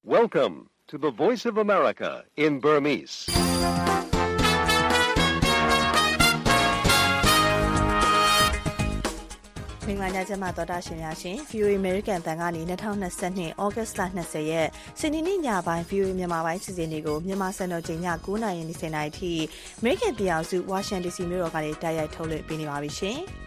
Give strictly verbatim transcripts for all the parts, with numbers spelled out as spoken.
Welcome to the Voice of America in Burmese. ။မင်္ဂလာညချမ်းပါတော်တာရှင်များရှင် ဗီအိုအေ American တန်ကနေ၂၀၂၂ ဩဂတ်လ၂၀ရက်စနေနေ့ညပိုင်း ဗီအိုအေ မြန်မာပိုင်းစီစဉ်တွေကိုမြန်မာစံတော်ချိန်ည၉နာရီ၂၀နာရီထိ American ပြည်အောင်စု Washington ဒီစီ မြို့တော်ကနေတိုက်ရိုက်ထုတ်လွှင့်ပေးနေပါပြီရှင်။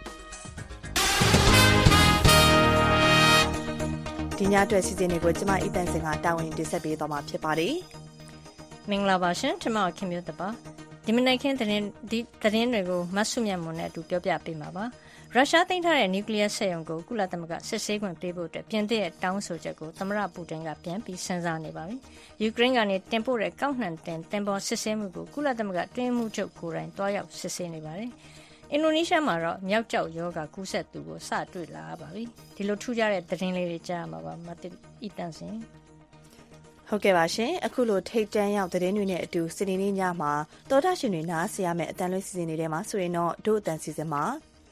ဒီညအတွက်စီစဉ်တွေကိုကျမအီတန်စင်ကတာဝန်တင်ဆက်ပေးသွားမှာဖြစ်ပါတယ်။မင်္ဂလာပါရှင်ကျမခင်မျိုးတပါဒီမနေ့ခင်းသတင်းဒီသတင်းတွေကိုမဆုမြတ်မွန်နဲ့အတူပြောပြပေးမှာပါ။ရုရှားသိမ်းထားတဲ့နျူကလ িয়ার စက်ရုံကိုကုလသမဂ္ဂစစ်ဆေးခွင့်ပေးဖို့အတွက်ပြင်သစ်ရဲ့တောင်းဆိုချက်ကိုသမ္မတပူတင်ကပြန်ပြီးစဉ်းစားနေပါပြီ။ယူကရိန်းကနေတင်ပို့တဲ့ကောက်နှံတင်တင်ပေါ်စစ်ဆေးမှုကိုကုလသမဂ္ဂတွင်းမှုချုပ်ကိုယ်တိုင်တွားရောက်စစ်ဆေးနေပါတယ်။အင်ဒိုနီးရှားမှာတော့မြောက်ကျောက်ယောဂကူးစက်သူကိုစတွေ့လာပါပြီ။ဒီလိုထူးခြားတဲ့သတင်းလေးတွေကြားရမှာပါမတိအီတန်စင်ဟုတ်ကဲ့ပါရှင်အခုလိုထိတ်တန့်ရောက်သတင်းတွေနဲ့အတူစနေနေ့ညမှာတော်တာရှင်တွေနားဆင်ရမယ့်အတန်လွှင့်စီစဉ်နေတယ်မှာဆိုရင်တော့ဒုအတန်စီစဉ်မှာ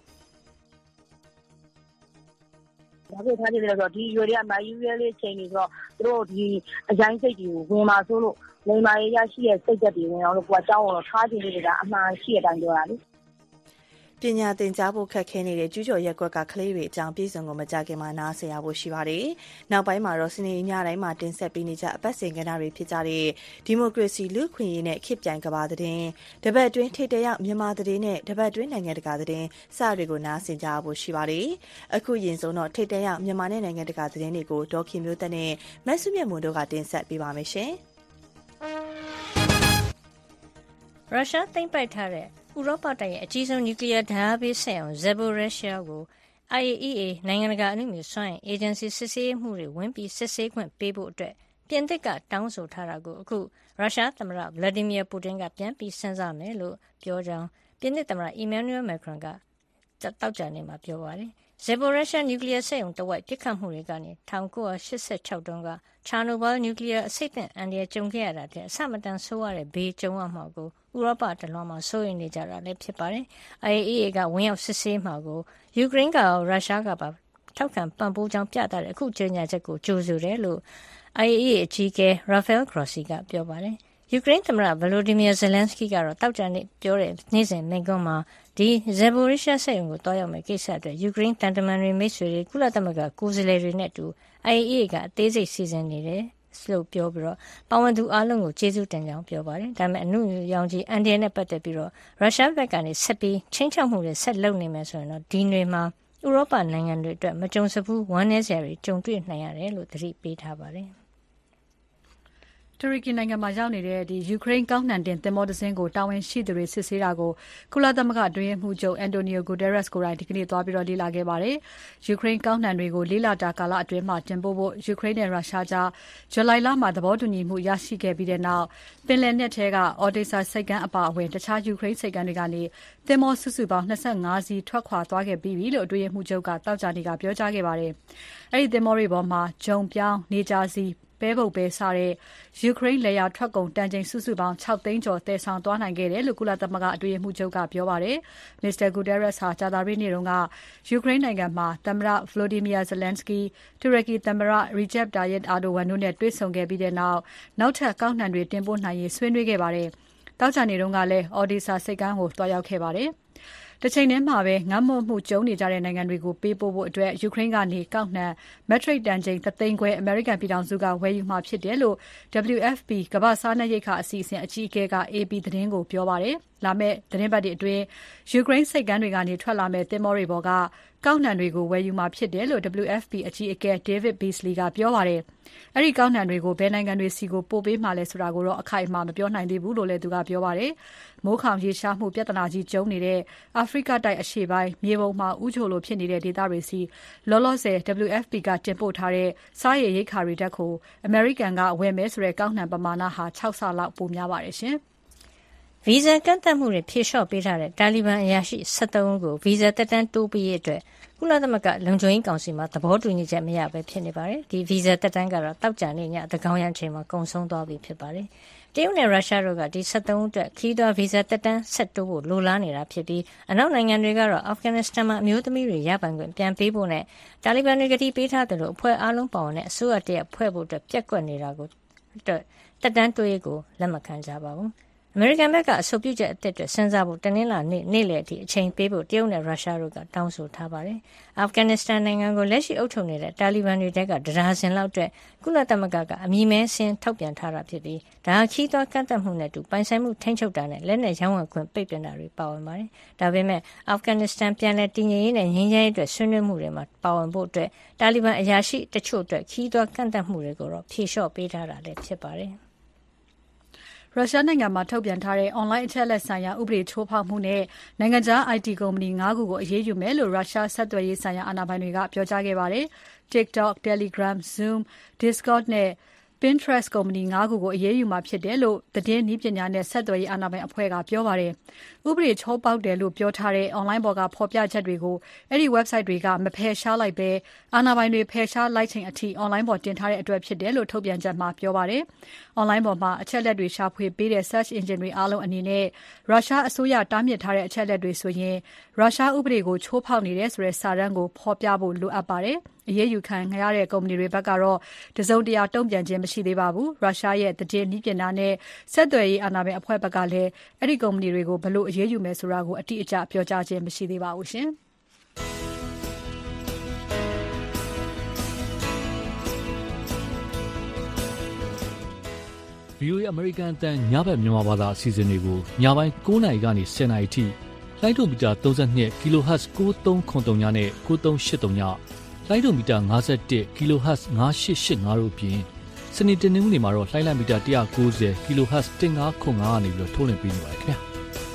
ဘာဖြစ်ထားကြလဲဆိုတော့ဒီရွေတွေကမယူရဲလေးချိန်နေဆိုတော့သူတို့ဒီအကြိုင်းစိတ်တွေကိုဝင်มาဆိုလို့လိမ္မာရေးရရှိတဲ့စိတ်သက်တွေဝင်အောင်လို့ကိုကကြောင်းအောင်ထားခြင်းလေးတွေကအမှန်ရှိတဲ့အတိုင်းပြောတာလေပညာသင်ကြားဖို့ခက်ခဲနေတဲ့ကျူးကျော်ရက်ကွက်ကကလေးတွေအကြောင်းပြည်စုံကိုမကြခင်မှာနားဆင်ရဖို့ရှိပါတယ်။နောက်ပိုင်းမှာတော့စနေညတိုင်းမှာတင်ဆက်ပေးနေကြအပတ်စဉ်ကဏ္ဍတွေဖြစ်ကြတဲ့ဒီမိုကရေစီလူ့ခွင့်ရေးနဲ့ခေတ်ပြိုင်ကမ္ဘာသတင်းတပတ်အတွင်းထိပ်တရောက်မြန်မာသတင်းနဲ့တပတ်အတွင်းနိုင်ငံတကာသတင်းစတွေကိုနားဆင်ကြဖို့ရှိပါတယ်။အခုရင်ဆုံးတော့ထိပ်တရောက်မြန်မာနဲ့နိုင်ငံတကာသတင်းတွေကိုဒေါ်ခင်မျိုးသက်နဲ့မဆုမြတ်မွန်တို့ကတင်ဆက်ပေးပါမယ်ရှင်။ရုရှားသိမ်းပိုက်ထားတဲ့ဥရောပတိုက်ရဲ့အကြီးဆုံးနျူကလ িয়ার ဓာတ်အားပေးစက်ရုံ Zaporizhzhia ကို I A E A နိုင်ငံတကာအနုမြူစွမ်းအင်အေဂျင်စီစစ်ဆေးမှုတွေဝင်ပြီးစစ်ဆေးခွင့်ပေးဖို့အတွက်ပြင်သစ်ကတောင်းဆိုထားတာကိုအခုရုရှားသမ္မတ Vladimir Putin ကပြန်ပြီးစဉ်းစားမယ်လို့ပြောကြောင်းပြင်သစ်သမ္မတ Emmanuel Macron ကတောက်ကြနေမှာပြောပါတယ်။ Zaporizhzhia နျူကလ িয়ার စက်ရုံတဝိုက်ပစ်ခတ်မှုတွေကနေ၁၉၈၆တုန်းက Chernobyl နျူကလ িয়ার အဆိပ်သင့်အန္တရာယ်ကြုံခဲ့ရတာတဲ့အဆမတန်ဆိုးရတဲ့ဘေးကြုံရမှာကိုဥရောပတလွှားမှာစိုးရိမ်နေကြတာလည်းဖြစ်ပါတယ်။ I A E A ကဝင်ရောက်စစ်ဆေးမှာကိုယူကရိန်းကရောရုရှားကပါထောက်ခံပံ့ပိုးကြောင်းပြသတဲ့အခုကြေညာချက်ကိုကြိုဆိုတယ်လို့ I A E A အကြီးအကဲ Rafael Grossi ကပြောပါတယ်။ယူကရိန်းသမ္မတ Volodymyr Zelensky ကတော့တောက်ကြနေပြောတဲ့နေ့စဉ်မိန့်ခွန်းမှာဒီ Zaporizhzhia စက်ရုံကိုတွားရောက်မယ့်ကိစ္စအတွက်ယူကရိန်းတန်တမန်တွေမိတ်ဆွေတွေကုလသမဂ္ဂကိုယ်စားလှယ်တွေနဲ့အတူ I A E A ကအသေးစိတ်စီစဉ်နေတယ်လို့ပြောပြီးတော့ပါဝင်သူအားလုံးကိုကျေးဇူးတင်ကြောင်းပြောပါတယ်။ဒါပေမဲ့အနုရောင်ကြီးအန်ဒီယနဲ့ပတ်သက်ပြီးတော့ရုရှားဘက်ကနေဆက်ပြီးချင်းချောက်မှုတွေဆက်လုပ်နေမယ်ဆိုရင်တော့ဒီတွေမှာဥရောပနိုင်ငံတွေအတွက်မကြုံစဘူးဝမ်းနည်းစရာတွေကြုံတွေ့နိုင်ရတယ်လို့သတိပေးထားပါတယ်။တူရကီနိုင်ငံမှာရောက်နေတဲ့ဒီယူကရိန်းကောင်းနှံတင်သင်္ဘောတစ်စင်းကိုတာဝန်ရှိသူတွေစစ်ဆေးတာကိုကုလသမဂ္ဂအတွင်းရေးမှူးချုပ်အန်တိုနီယိုဂူတာရက်စ်ကိုယ်တိုင်ဒီကနေ့သွားပြီးတော့လေ့လာခဲ့ပါတယ်။ယူကရိန်းကောင်းနှံတွေကိုလေ့လာတာကာလအတွင်းမှာတင်ပို့ဖို့ယူကရိန်းနဲ့ရုရှားကြားဇူလိုင်လမှာသဘောတူညီမှုရရှိခဲ့ပြီးတဲ့နောက်ပင်လယ်နက်ထဲကအော်ဒေဆာစိတ်ကမ်းအပါအဝင်တခြားယူကရိန်းစိတ်ကမ်းတွေကနေသင်္ဘောစုစုပေါင်း၂၅စီးထွက်ခွာသွားခဲ့ပြီးပြီလို့အတွင်းရေးမှူးချုပ်ကတောက်ကြနေကပြောကြားခဲ့ပါတယ်။အဲဒီသင်္ဘောတွေပေါ်မှာဂျုံပြောင်းနေကြစီပဲပုတ်ပဲစားတဲ့ယူကရိန်းလေယာထွက်ကုန်တန်ချိန်စုစုပေါင်း၆သိန်းကျော်တည်ဆောင်သွားနိုင်ခဲ့တယ်လို့ကုလသမဂ္ဂအတွင်းရေးမှူးချုပ်ကပြောပါတယ်။ မစ္စတာဂူတာရက်စ်ဟာကြာသပတေးနေ့တုန်းကယူကရိန်းနိုင်ငံမှာသမ္မတ Volodymyr Zelensky, တူရကီသမ္မတ Recep Tayyip Erdogan တို့နဲ့တွေ့ဆုံခဲ့ပြီးတဲ့နောက်နောက်ထပ်ကောက်နှံတွေတင်ပို့နိုင်ရေးဆွေးနွေးခဲ့ပါတယ်။သောကြာနေ့တုန်းကလည်းအော်ဒီဆာစိတ်ကမ်းကိုတွားရောက်ခဲ့ပါတယ်။တချိန်တည်းမှာပဲငတ်မွတ်မှုကြုံနေကြတဲ့နိုင်ငံတွေကိုပေးပို့ဖို့အတွက်ယူကရိန်းကနေကောက်နှံမက်ထရစ်တန်ချိန်တသိန်းခွဲအမေရိကန်ပြည်ထောင်စုကဝယ်ယူမှာဖြစ်တယ်လို့ W F P ကမ္ဘာ့စားနပ်ရိက္ခာအစီအစဉ်အကြီးအကဲက A P သတင်းကိုပြောပါတယ်။လာမယ့်သတင်းပတ်တွေအတွင်းယူကရိန်းစိတ်ကမ်းတွေကနေထွက်လာမယ့်သင်္ဘောတွေပေါ်ကကောက်နှံတွေကိုဝယ်ယူမှာဖြစ်တယ်လို့ W F P အကြီးအကဲ David Beasley ကပြောပါတယ်။အဲဒီကောက်နှံတွေကိုဘယ်နိုင်ငံတွေစီကိုပို့ပေးမှာလဲဆိုတာကိုတော့အခိုင်အမာမပြောနိုင်သေးဘူးလို့လည်းသူကပြောပါတယ်။မိုးခေါင်ရေရှားမှုပြဿနာကြီးကြုံနေတဲ့အာဖရိကတိုက်အရှေ့ပိုင်းမြေပုံမှာဥချိုလိုဖြစ်နေတဲ့ဒေသတွေစီလောလောဆယ် W F P ကတင်ပို့ထားတဲ့စားရည်ရိက္ခာတွေတက်ကိုအမေရိကန်ကဝယ်မယ်ဆိုတဲ့ကောက်နှံပမာဏဟာ၆ဆလောက်ပိုများပါတယ်ရှင်။ဗီဇာကန့်သတ်မှုတွေဖြေလျှော့ပေးထားတဲ့တာလီဘန်အရာရှိ၁၃ဦးကိုဗီဇာတက်တန်းတိုးပေးရေးအတွက်ကုလသမဂ္ဂလုံခြုံရေးကောင်စီမှာသဘောတူညီချက်မရဘဲဖြစ်နေပါတယ်။ဒီဗီဇာတက်တန်းကတော့တောက်ကြနေညသကောင်ရန်ချိန်မှာကုန်ဆုံးသွားပြီဖြစ်ပါတယ်။တရုတ်နဲ့ရုရှားတို့ကဒီ၁၃ဦးအတွက်ခီးသွွားဗီဇာတက်တန်းဆက်တိုးဖို့လိုလားနေတာဖြစ်ပြီးအနောက်နိုင်ငံတွေကတော့အာဖဂန်နစ္စတန်မှာအမျိုးသမီးတွေရပိုင်ခွင့်ပြန်ပေးဖို့နဲ့တာလီဘန်တွေကတိပေးထားတယ်လို့အဖွဲ့အားလုံးပါဝင်တဲ့အစိုးရတရက်ဖွဲ့ဖို့အတွက်ပြက်ကွက်နေတာကိုတက်တန်းတိုးရေးကိုလက်မခံကြပါဘူး။အမေရိကန်ဘက်ကအဆိုပြုချက်အသစ်တွေစဉ်းစားဖို့တနင်္လာနေ့နေ့လယ်အထိအချိန်ပေးဖို့တရုတ်နဲ့ရုရှားတို့ကတောင်းဆိုထားပါတယ်။အာဖဂန်နစ္စတန်နိုင်ငံကိုလက်ရှိအုပ်ချုပ်နေတဲ့တာလီဘန်တွေတဲကဒရာစင်လောက်အတွက်ကုလသမဂ္ဂကအမည်မဲစင်းထုတ်ပြန်ထားတာဖြစ်ပြီးဒါဟာခီးသွွားကန့်သတ်မှုနဲ့တူပိုင်ဆိုင်မှုထိန်းချုပ်တာနဲ့လက်နက်ရောင်းဝယ်ခွင့်ပိတ်ပင်တာတွေပါဝင်ပါတယ်။ဒါပေမဲ့အာဖဂန်နစ္စတန်ပြန်လည်တည်ငြိမ်ရေးနဲ့ငြိမ်းချမ်းရေးအတွက်ဆွေးနွေးမှုတွေမှာပါဝင်ဖို့အတွက်တာလီဘန်အရာရှိတချို့အတွက်ခီးသွွားကန့်သတ်မှုတွေကိုတော့ဖြေလျှော့ပေးထားတာလည်းဖြစ်ပါတယ်။ရုရှားနိုင်ငံမှာထုတ်ပြန်ထားတဲ့ online အချက်အလက်ဆိုင်ရာဥပဒေချိုးဖောက်မှုနဲ့နိုင်ငံခြား I T ကုမ္ပဏီ၅ခုကိုအရေးယူမယ်လို့ရုရှားဆက်သွယ်ရေးဆိုင်ရာအာဏာပိုင်တွေကပြောကြားခဲ့ပါတယ်။ TikTok, Telegram, Zoom, Discord နဲ့ Pinterest ကုမ္ပဏီ၅ခုကိုအရေးယူမှာဖြစ်တယ်လို့သတင်းနည်းပညာနဲ့ဆက်သွယ်ရေးအာဏာပိုင်အဖွဲ့ကပြောပါတယ်။ဥပဒေချိုးဖောက်တယ်လို့ပြောထားတဲ့ online ပေါ်ကဖော်ပြချက်တွေကိုအဲ့ဒီ website တွေကမဖယ်ရှားလိုက်ဘဲအာဏာပိုင်တွေဖယ်ရှားလိုက်ချိန်အထိ online ပေါ်တင်ထားတဲ့အတွက်ဖြစ်တယ်လို့ထုတ်ပြန်ချက်မှာပြောပါတယ်။ online ပေါ်မှာအချက်လက်တွေရှာဖွေပေးတဲ့ search engine တွေအားလုံးအနေနဲ့ရုရှားအစိုးရတားမြစ်ထားတဲ့အချက်လက်တွေဆိုရင်ရုရှားဥပဒေကိုချိုးဖောက်နေတယ်ဆိုတဲ့စာတမ်းကိုဖော်ပြဖို့လိုအပ်ပါတယ်။အရေးယူခံရတဲ့ကုမ္ပဏီတွေဘက်ကတော့တစုံတရာတုံ့ပြန်ခြင်းမရှိသေးပါဘူး။ရုရှားရဲ့သတင်းနည်းပညာနဲ့ဆက်သွယ်ရေးအာဏာပိုင်အဖွဲ့ဘက်ကလည်းအဲ့ဒီကုမ္ပဏီတွေကိုဘယ်လိုအရေးယူမယ်ဆိုတာကိုအတိအကျပြောကြားခြင်းမရှိသေးပါဘူးရှင်။ဗွီအိုအေ American အသံညဘက်မြန်မာဘာသာအစီအစဉ်တွေကိုညပိုင်း၉နာရီကနေ၁၀နာရီထိလိုင်းဒိုမီတာ၃၂ kHz ၉၃၇၃ညနဲ့၉၃၈၃ညလိုင်းဒိုမီတာ၅၁ kHz ၅၈၈၅တို့အပြင်စနေတနင်္ဂနွေမှာတော့လိုင်းလံမီတာ၁၉၀ kHz ၁၅၇၅ကနေပြီးတော့ထုတ်လွှင့်ပေးနေပါတယ်ခင်ဗျာ။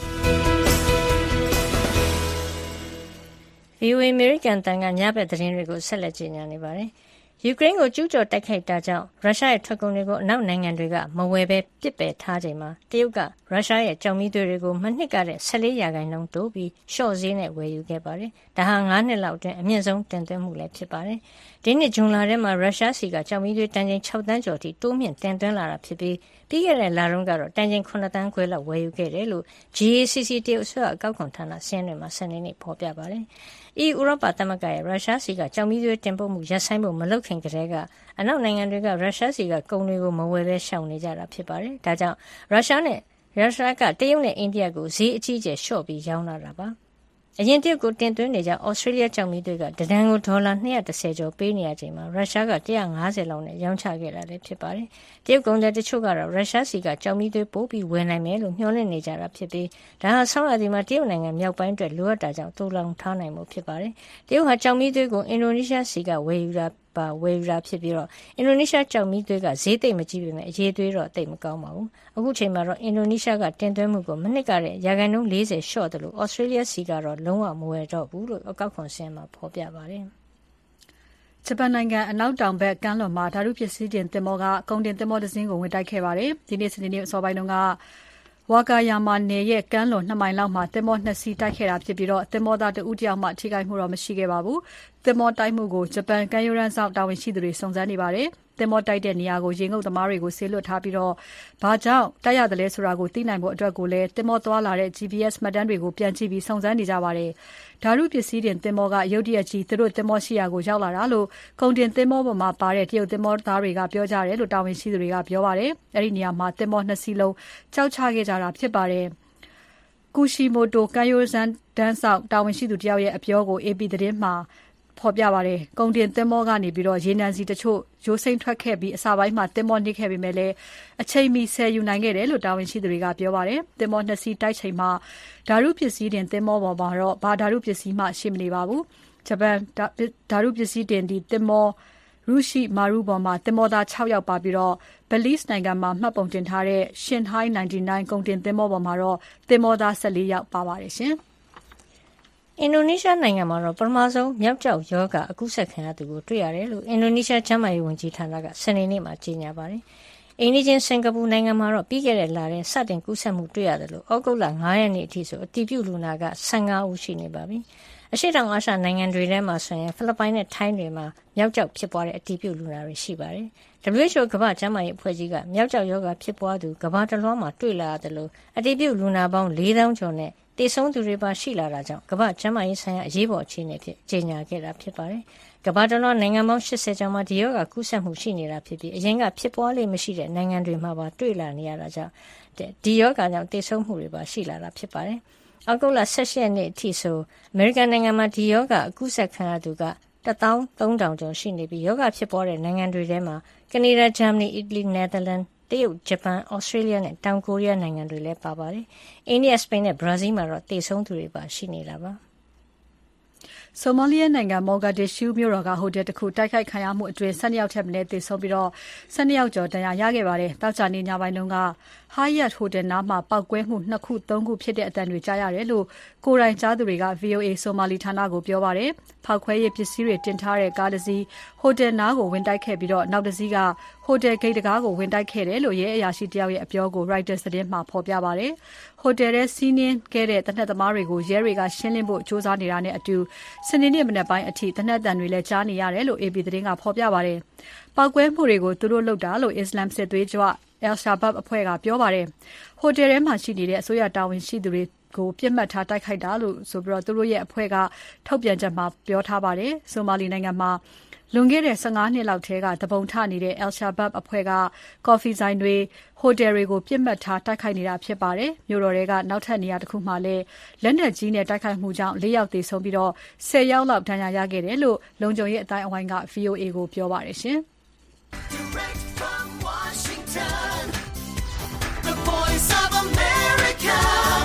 ဗွီအိုအေ American အသံကညဘက်သတင်းတွေကိုဆက်လက်ကြေညာနေပါတယ်။ယူကရိန်းကိုကျူးကျော်တိုက်ခိုက်တာကြောင့်ရုရှားရဲ့ထွက်ကုန်တွေကိုအနောက်နိုင်ငံတွေကမဝယ်ဘဲပစ်ပယ်ထားချိန်မှာတရုတ်ကရုရှားရဲ့ကြောင်မီးသွေးတွေကိုမနှစ်ကတဲ့၁၄ရာခိုင်နှုန်းတိုးပြီးလျှော့ဈေးနဲ့ဝယ်ယူခဲ့ပါတယ်။ဒါဟာ၅နှစ်လောက်အတွင်းအမြင့်ဆုံးတင်သွင်းမှုလည်းဖြစ်ပါတယ်။ဒီနှစ်ဇွန်လထဲမှာရုရှားစီကကြောင်မီးသွေးတန်ချိန်၆တန်းကျော်ထိတိုးမြင့်တင်သွင်းလာတာဖြစ်ပြီးပြီးခဲ့တဲ့လတုန်းကတော့တန်ချိန်၇တန်းခွဲလောက်ဝယ်ယူခဲ့တယ်လို့ G A C C တရုတ်အစိုးရအကောက်ခွန်ဌာနစာရင်းတွေမှာစနေနေ့ဖော်ပြပါတယ်။ အီးယူဥရောပသမဂ္ဂရဲ့ရုရှားစီကကြောင်မီးသွေးတင်ပို့မှုရပ်ဆိုင်းဖို့မလုပ်ခင်ကတည်းကအနောက်နိုင်ငံတွေကရုရှားစီကကုန်တွေကိုမဝယ်ဘဲရှောင်နေကြတာဖြစ်ပါတယ်။ဒါကြောင့်ရုရှားနဲ့ရုရှားကတရုတ်နဲ့အိန္ဒိယကိုဈေးအကြီးအကျယ်လျှော့ပြီးရောင်းလာတာပါ။အရင်တရုတ်ကိုတင်သွင်းနေကြဩစတြေးလျကြောင်မီးသွေးကတဒန်းကိုဒေါ်လာ၂၁၀ကျော်ပေးနေရချိန်မှာရုရှားက၁၅၀လောက်နဲ့ရောင်းချခဲ့တာလည်းဖြစ်ပါတယ်။တရုတ်ကုန်သည်တချို့ကတော့ရုရှားစီကကြောင်မီးသွေးပို့ပြီးဝယ်နိုင်မယ်လို့မျှော်လင့်နေကြတာဖြစ်ပြီးဒါဟာဆောင်းရာသီမှာတရုတ်နိုင်ငံမြောက်ပိုင်းအတွက်လိုအပ်တာကြောင့်တူလောင်ထားနိုင်မှုဖြစ်ပါတယ်။တရုတ်ဟာကြောင်မီးသွေးကိုအင်ဒိုနီးရှားစီကဝယ်ယူတာပါဝယ်ယူတာဖြစ်ပြီးတော့အင်ဒိုနီးရှားကြောင်မီးသွေးကဈေးသိပ်မကြီးပေမဲ့အရေးသွေးတော့သိပ်မကောင်းပါဘူး။အခုချိန်မှာတော့အင်ဒိုနီးရှားကတင်သွင်းမှုကိုမနှစ်ကတဲ့ရာခိုင်နှုန်း၄၀လျှော့တယ်လို့ဩစတြေးလျစီကတော့လုံးဝမဝယ်တော့ဘူးလို့အကောက်ခွန်စင်းမှာဖော်ပြပါတယ်။ဂျပန်နိုင်ငံအနောက်တောင်ဘက်ကမ်းလွန်မှာဓာတုပစ္စည်းတင်သင်္ဘောကကုန်တင်သင်္ဘောတစ်စင်းကိုဝင်တိုက်ခဲ့ပါတယ်။ဒီနေ့စနေနေ့အစောပိုင်းတုန်းကဝါကာယာမာနယ်ရဲ့ကမ်းလွန်၂မိုင်လောက်မှာသင်္ဘောနှစ်စီးတိုက်ခဲ့တာဖြစ်ပြီးတော့သင်္ဘောသားတဦးတယောက်မှထိခိုက်မှုတော့မရှိခဲ့ပါဘူး။သင်္ဘောတိုက်မှုကိုဂျပန်ကမ်းရိုးတန်းစောင့်တာဝန်ရှိသူတွေစုံစမ်းနေပါတယ်။သင်္ဘောတိုက်တဲ့နေရာကိုရေငုပ်သမားတွေကိုဆေးလွတ်ထားပြီးတော့ဘာကြောင့်တိုက်ရတယ်လဲဆိုတာကိုသိနိုင်ဖို့အတွက်ကိုလည်းသင်္ဘောသွားလာတဲ့ G P S မှတ်တမ်းတွေကိုပြန်ကြည့်ပြီးစုံစမ်းနေကြပါတယ်။ဓာတုပစ္စည်းတင်သင်္ဘောကရုတ်တရက်ကြီးသူတို့သင်္ဘောရှိရာကိုရောက်လာတာလို့ကုန်တင်သင်္ဘောပေါ်မှာပါတဲ့တရုတ်သင်္ဘောသားတွေကပြောကြတယ်လို့တာဝန်ရှိသူတွေကပြောပါတယ်။အဲဒီနေရာမှာသင်္ဘောနှစ်စီးလုံးကြောက်ချခဲ့ကြတာဖြစ်ပါတယ်။ကူရှီမိုတိုကမ်းရိုးတန်းစောင့်တာဝန်ရှိသူတယောက်ရဲ့အပြောကို A P သတင်းမှာဖော်ပြပါတယ်။ကုန်တင်သင်္ဘောကနေပြီးတော့ရေနံစီတချို့ရိုးစိမ့်ထွက်ခဲ့ပြီးအစပိုင်းမှာသင်္ဘောနစ်ခဲ့ပေမဲ့လည်းအချိန်မီဆယ်ယူနိုင်ခဲ့တယ်လို့တာဝန်ရှိသူတွေကပြောပါတယ်။သင်္ဘောနှစ်စီးတိုက်ချိန်မှာဓာတုပစ္စည်းတင်သင်္ဘောပေါ်မှာတော့ဘာဓာတုပစ္စည်းမှရှိမနေပါဘူး။ဂျပန်ဓာတုပစ္စည်းတင်ဒီသင်္ဘောရုရှိမာရုပေါ်မှာသင်္ဘောသား၆ယောက်ပါပြီးတော့ဘလီစ်နိုင်ငံမှာမှတ်ပုံတင်ထားတဲ့ Shanghai ၉၉ ကုန်တင်သင်္ဘောပေါ်မှာတော့သင်္ဘောသား၁၄ယောက်ပါပါတယ်ရှင်။အင်ဒိုနီးရှားနိုင်ငံမှာတော့ပထမဆုံးမျောက်ကျောက်ရောဂါအကူးစက်ခံရသူကိုတွေ့ရတယ်လို့အင်ဒိုနီးရှားကျန်းမာရေးဝန်ကြီးဌာနကစနေနေ့မှာကြေညာပါတယ်။အိန္ဒိယစင်ကာပူနိုင်ငံမှာတော့ပြီးခဲ့တဲ့လထဲစတင်ကူးစက်မှုတွေ့ရတယ်လို့ဩဂုတ်လ၅ရက်နေ့အထိဆိုအတည်ပြုလူနာက၁၅ဦးရှိနေပါပြီ။အရှေ့တောင်အာရှနိုင်ငံတွေထဲမှာဆိုရင်ဖိလစ်ပိုင်နဲ့ထိုင်းတွေမှာမြောက်ကျောက်ဖြစ်ပွားတဲ့အတည်ပြုလူနာတွေရှိပါတယ်။ W H O ကမ္ဘာ့ကျန်းမာရေးအဖွဲ့ကြီးကမြောက်ကျောက်ရောဂါဖြစ်ပွားသူကမ္ဘာတစ်လွှားမှာတွေ့လာရတယ်လို့အတည်ပြုလူနာပေါင်း၄သောင်းကျော်နဲ့တေဆုံးသူတွေပါရှိလာတာကြောင့်ကမ္ဘာ့ကျန်းမာရေးဆိုင်ရာအရေးပေါ်အခြေအနေဖြစ်ကြေညာခဲ့တာဖြစ်ပါတယ်။ကမ္ဘာတစ်လွှားနိုင်ငံပေါင်း၈၀ကျော်မှာဒီရောဂါကူးစက်မှုရှိနေတာဖြစ်ပြီးအရင်ကဖြစ်ပွားလေမရှိတဲ့နိုင်ငံတွေမှာပါတွေ့လာနေရတာကြောင့်ဒီရောဂါကြောင့်တေဆုံးမှုတွေပါရှိလာတာဖြစ်ပါတယ်။အောက်တိုဘာ၁၈ရက်နေ့အထိဆိုအမေရိကန်နိုင်ငံမှာဒီရောဂါအကူးစက်ခံရသူကတစ်သောင်းသုံးထောင်ကျော်ရှိနေပြီးရောဂါဖြစ်ပွားတဲ့နိုင်ငံတွေထဲမှာကနေဒါ၊ဂျာမနီ၊အီတလီ၊နယ်သာလန်တရုတ်ဂျပန်ဩစတြေးလျနဲ့တောင်ကိုရီးယားနိုင်ငံတွေလည်းပါပါတယ်။အိန္ဒိယစပိန်နဲ့ဘရာဇီးမှာတော့တေဆုံးသူတွေပါရှိနေတာပါဆိုမာလီယာနိုင်ငံမော်ဂါဒစ်ရှူးမြို့တော်ကဟိုတယ်တစ်ခုတိုက်ခိုက်ခံရမှုအတွင်း၁၂ယောက်ထက်မနည်းသေဆုံးပြီးတော့၁၂ယောက်ကျော်ဒဏ်ရာရခဲ့ပါတယ်။တောက်ကြနေညပိုင်းတုန်းက Hyatt ဟိုတယ်နားမှာပောက်ကွဲမှုနှစ်ခုသုံးခုဖြစ်တဲ့အတန်တွေကြားရတယ်လို့ကိုယ်တိုင်ကြားသူတွေက V O A ဆိုမာလီဌာနကိုပြောပါတယ်။ဖောက်ခွဲရေးပစ္စည်းတွေတင်ထားတဲ့ကားတစ်စီးဟိုတယ်နားကိုဝင်တိုက်ခဲ့ပြီးတော့နောက်တစ်စီးကဟိုတယ်ဂိတ်တကားကိုဝင်တိုက်ခဲ့တယ်လို့ရဲအရာရှိတယောက်ရဲ့အပြောကို Reuters သတင်းမှာဖော်ပြပါတယ်။ဟိုတယ်ထဲစီးနင်းခဲ့တဲ့တနက်သမားတွေကိုရဲတွေကရှင်းလင်းဖို့ကြိုးစားနေတာနဲ့အတူစနေနေ့မနက်ပိုင်းအထိတနက်တန်တွေလည်းကြားနေရတယ်လို့ A P သတင်းကဖော်ပြပါတယ်။ပောက်ကွဲမှုတွေကိုသူတို့လုပ်တာလို့ Islam စစ်သွေးကြွAl-Shabaab အဖွဲ့ကပြောပါတယ်။ဟိုတယ်ထဲမှာရှိနေတဲ့အစိုးရတာဝန်ရှိသူတွေကိုပြစ်မှတ်ထားတိုက်ခိုက်တာလို့ဆိုပြီးတော့သူတို့ရဲ့အဖွဲ့ကထုတ်ပြန်ချက်မှာပြောထားပါတယ်။ဆိုမာလီနိုင်ငံမှာလွန်ခဲ့တဲ့၁၅နှစ်လောက်ထဲကတပုံထနေတဲ့ Al-Shabaab အဖွဲ့ကကော်ဖီဆိုင်တွေဟိုတယ်တွေကိုပြစ်မှတ်ထားတိုက်ခိုက်နေတာဖြစ်ပါတယ်။မြို့တော်တွေကနောက်ထပ်နေရာတစ်ခုမှလည်းလက်နက်ကြီးနဲ့တိုက်ခိုက်မှုကြောင့်၄ယောက်သေဆုံးပြီးတော့၁၀ယောက်လောက်ဒဏ်ရာရခဲ့တယ်လို့လုံခြုံရေးအတိုင်းအဝိုင်းက V O A ကိုပြောပါတယ်ရှင်။ America,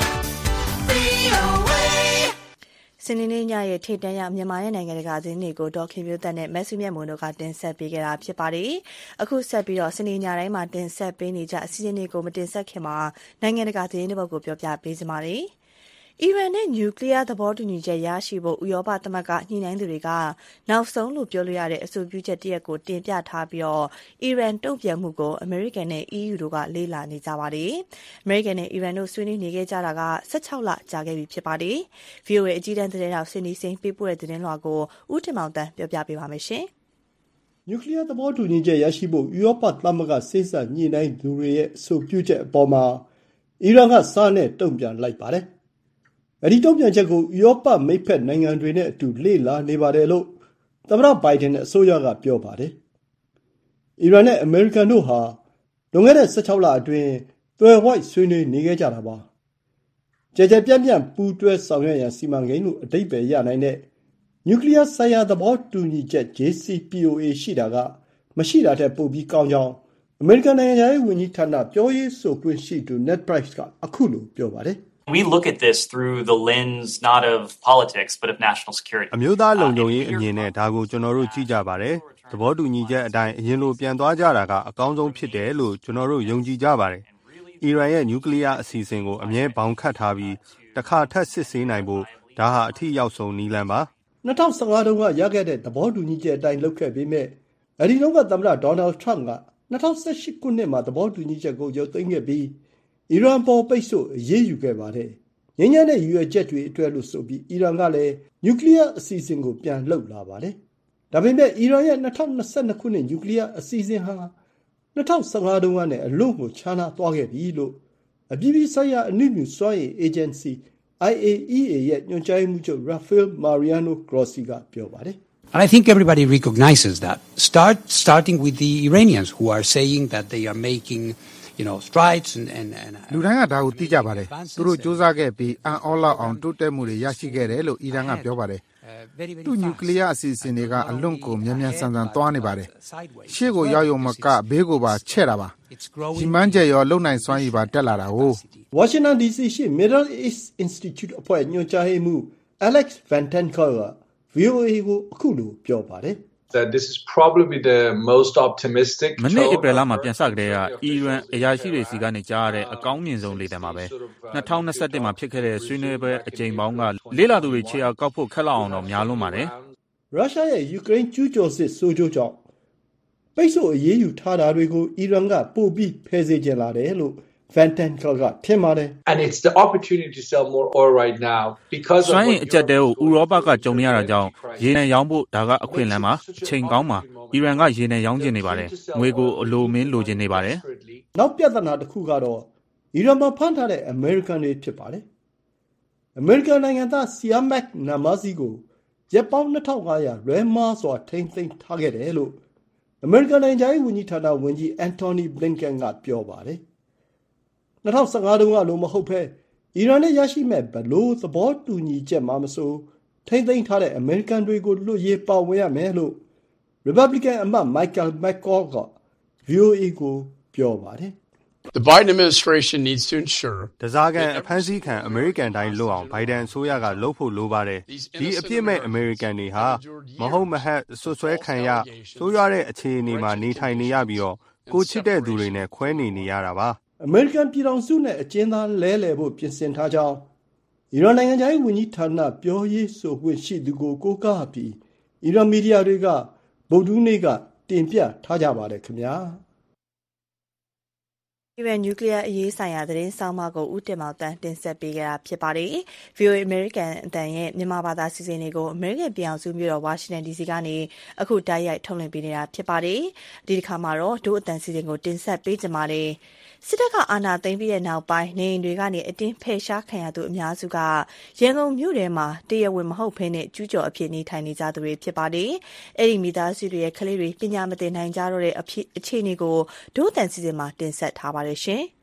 V O A စနေနေ့ညရဲ့ထိပ်တန်းရမြန်မာရဲ့နိုင်ငံတကာသတင်းတွေကိုဒေါ်ခင်မျိုးသက်နဲ့မက်ဆူမြတ်မွန်တို့ကတင်ဆက်ပေးခဲ့တာဖြစ်ပါတယ်။အခုဆက်ပြီးတော့စနေညတိုင်းမှာတင်ဆက်ပေးနေကြအစီအစဉ်တွေကိုမတင်ဆက်ခင်မှာနိုင်ငံတကာသတင်းတွေကိုပြောပြပေးကြပါမယ်။အီရန်နဲ့နျူကလ িয়ার သဘောတူညီချက်ရရှိဖို့ဥရောပသမဂ္ဂညှိနှိုင်းသူတွေကနောက်ဆုံးလို့ပြောလို့ရတဲ့အဆိုပြုချက်တစ်ရပ်ကိုတင်ပြထားပြီးတော့အီရန်တုံ့ပြန်မှုကိုအမေရိကန်နဲ့ E U တို့ကလေ့လာနေကြပါတယ်။အမေရိကန်နဲ့အီရန်တို့ဆွေးနွေးနေခဲ့ကြတာက၁၆လကြာခဲ့ပြီဖြစ်ပါတယ်။ V O A အကြီးတန်းသတင်းတောက်စင်ဒီစိန်ပေးပို့တဲ့သတင်းလွှာကိုဦးတင်မောင်တန်းပြောပြပေးပါမယ်ရှင်။နျူကလ িয়ার သဘောတူညီချက်ရရှိဖို့ဥရောပသမဂ္ဂစေ့စပ်ညှိနှိုင်းသူတွေရဲ့အဆိုပြုချက်အပေါ်မှာအီရန်ကစားနဲ့တုံ့ပြန်လိုက်ပါတယ်။အဲဒီတုံ့ပြန်ချက်ကိုဥရောပမိတ်ဖက်နိုင်ငံတွေနဲ့အတူလေ့လာနေပါတယ်လို့သမ္မတဘိုင်ဒန်အစိုးရကပြောပါတယ်။အီရန်နဲ့အမေရိကန်တို့ဟာလွန်ခဲ့တဲ့၁၆လအတွင်းသွယ်ဝိုက်ဆွေးနွေးနေခဲ့ကြတာပါ။ကြဲကြဲပြန့်ပြန့်ပူးတွဲဆောင်ရွက်ရန်စီမံကိန်းလို့အဓိပ္ပာယ်ရနိုင်တဲ့နျူကလ িয়ার ဆိုင်ရာသဘောတူညီချက် J C P O A ရှိတာကမရှိတာတဲ့ပိုပြီးကောင်းကြောင်းအမေရိကန်နိုင်ငံရဲ့ဝန်ကြီးဌာနပြောရေးဆိုခွင့်ရှိသူ Ned Price ကအခုလိုပြောပါတယ် We look at this through the lens not of politics but of national security. အမျိုးသားလုံခြုံရေးအမြင်နဲ့ဒါကိုကျွန်တော်တို့ကြည့်ကြပါတယ်။သဘောတူညီချက်အတိုင်းအရင်လိုပြန်သွားကြတာကအကောင်းဆုံးဖြစ်တယ်လို့ကျွန်တော်တို့ယုံကြည်ကြပါတယ်။အီရန်ရဲ့နျူကလ িয়ার အစီအစဉ်ကိုအမြဲဘောင်ခတ်ထားပြီးတစ်ခါထပ်စစ်ဆေးနိုင်ဖို့ဒါဟာအထီးရောက်ဆုံးနည်းလမ်းပါ။၂၀၁၅တုန်းကရခဲ့တဲ့သဘောတူညီချက်အတိုင်းလုပ်ခဲ့ပေမဲ့အဲဒီတုန်းကသမ္မတဒေါ်နယ်ထရမ့်က၂၀၁၈ခုနှစ်မှာသဘောတူညီချက်ကိုရုပ်သိမ်းခဲ့ပြီးအီရန်ပေါ်ပိတ်ဆို့အရေးယူခဲ့ပါတယ်။ငြိမ်းချမ်းတဲ့ရည်ရွယ်ချက်တွေအတွက်လို့ဆိုပြီးအီရန်ကလည်းနျူကလ িয়ার အစီအစဉ်ကိုပြန်လှုပ်လာပါတယ်။ဒါပေမဲ့အီရန်ရဲ့၂၀၂၂ခုနှစ်နျူကလ িয়ার အစီအစဉ်ဟာ၂၀၁၅တုန်းကနဲ့အလွန်ကိုခြားနားသွားခဲ့ပြီလို့အပြည်ပြည်ဆိုင်ရာအနုမြူစွမ်းအင်အေဂျင်စီ I A E A ရဲ့ညွှန်ကြားရေးမှူးချုပ် Rafael Mariano Grossi ကပြောပါတယ်။ And I think everybody recognizes that. Start starting with the Iranians who are saying that they are making you know strides and and and လူတိုင်းကဒါကိုသိကြပါတယ်သူတို့စ조사ခဲ့ပြီးအန်အောလောက်အောင်တိုးတက်မှုတွေရရှိခဲ့တယ်လို့အီရန်ကပြောပါတယ်သူနျူကလ িয়ার အစီအစဉ်တွေကအလွန်ကိုမြန်မြန်ဆန်ဆန်သွားနေပါတယ်ရှေ့ကိုရောက်ရုံမကဘေးကိုပါချဲ့တာပါဒီမှန်းချက်ရောလုံနိုင်စွမ်းရည်ပါတက်လာတာကို Washington D C ရှိ Middle East Institute အဖွဲ့ညွှန်ကြားရေးမှူး Alex Van Tanker က V O A ကိုအခုလိုပြောပါတယ် that this is probably the most optimistic မနေ့ဧပြီလမှာပြန်စကြတဲ့အီရန်အရာရှိတွေစီကနေကြားရတဲ့အကောင်းမြင်ဆုံးလေသံပါပဲ၂၀၂၁မှာဖြစ်ခဲ့တဲ့ဆွေးနွေးပွဲအကြိမ်ပေါင်းကလေးလာသူတွေခြေအောင်ကောက်ဖို့ခက်လောက်အောင်တော့များလွန်းပါတယ်ရုရှားရဲ့ယူကရိန်းကျူးကျော်စစ်ဆိုးကျိုးကြောင့်ပိတ်ဆို့အရေးယူထားတာတွေကိုအီရန်ကပို့ပြီးဖယ်စေချင်လာတယ်လို့ Van Tankal ကထင်ပါတယ် And it's the opportunity to sell more oil right now because of စွမ်းအင်အကျပ်တဲကိုဥရောပကကြုံနေရတာကြောင့်ရေနံရောင်းဖို့ဒါကအခွင့်အလမ်းမှာအချိန်ကောင်းမှာအီရန်ကရေနံရောင်းချင်နေပါတယ်ငွေကိုအလိုမင်းလိုချင်နေပါတယ်နောက်ပြဿနာတစ်ခုကတော့အီရန်မှာဖမ်းထားတဲ့အမေရိကန်တွေဖြစ်ပါတယ်အမေရိကန်နိုင်ငံသား Siamak Namazi ကိုရက်ပေါင်းtwo thousand five hundredလွဲမားစွာထိန်းသိမ်းထားခဲ့တယ်လို့အမေရိကန်နိုင်ငံရေးဝန်ကြီးဌာနဝန်ကြီး Antony Blinken ကပြောပါတယ်twenty fifteenတုန်းကလိုမဟုတ်ဘဲအီရန်နဲ့ရရှိမဲ့ဘလို့သဘောတူညီချက်မှမဆိုထိမ့်သိမ်းထားတဲ့အမေရိကန်တွေကိုလွတ်ရေးပါဝင်ရမယ်လို့ Republican အမတ် Michael McCaul က V O A ကိုပြောပါတယ် The Biden administration needs to ensure တစားကန်အဖမ်းဆီးခံအမေရိကန်တိုင်းလွတ်အောင်ဘိုင်ဒန်အစိုးရကလှုပ်ဖို့လိုပါတယ်ဒီအပြစ်မဲ့အမေရိကန်တွေဟာမဟုတ်မဟတ်ဆွဆွဲခံရဆိုးရွားတဲ့အခြေအနေမှာနေထိုင်နေရပြီးတော့ကိုချစ်တဲ့သူတွေနဲ့ခွဲနေနေရတာပါအမေရိကန်ပြည်ထောင်စုနဲ့အကျဉ်းသားလဲလှယ်ဖို့ပြင်ဆင်ထားကြောင်းအီရန်နိုင်ငံရေးဝန်ကြီးဌာနပြောရေးဆိုခွင့်ရှိသူကိုကိုးကားပြီးအီရန်မီဒီယာတွေကဗုဒ္ဓနေ့ကတင်ပြထားကြပါတယ်ခင်ဗျာအီရန်နျူကလ িয়ার အရေးဆိုင်ရာသတင်းဆောင်မကိုဦးတင်မောင်တန်းတင်ဆက်ပေးခဲ့တာဖြစ်ပါတယ်။ V O A American အတန်ရဲ့မြန်မာဘာသာစီစဉ်တွေကို American ပြည်အောင်စုမြို့တော် Washington D C ကနေအခုတိုက်ရိုက်ထုတ်လွှင့်ပေးနေတာဖြစ်ပါတယ်။ဒီတစ်ခါမှာတော့ဒို့အတန်စီစဉ်ကိုတင်ဆက်ပေးကြပါမယ်။စစ်တပ်ကအာဏာသိမ်းပြီးတဲ့နောက်ပိုင်းနေအိမ်တွေကနေအတင်းဖယ်ရှားခံရသူအများစုကရန်ကုန်မြို့ထဲမှာတရားဝင်မဟုတ်ဘဲနဲ့ကျူးကျော်အဖြစ်နေထိုင်နေကြသူတွေဖြစ်ပါတယ်။အဲ့ဒီမိသားစုတွေရဲ့ကလေးတွေပညာမသင်နိုင်ကြတော့တဲ့အခြေအနေကိုဒို့အတန်စီစဉ်မှာတင်ဆက်ထားပါတယ်ရှင်။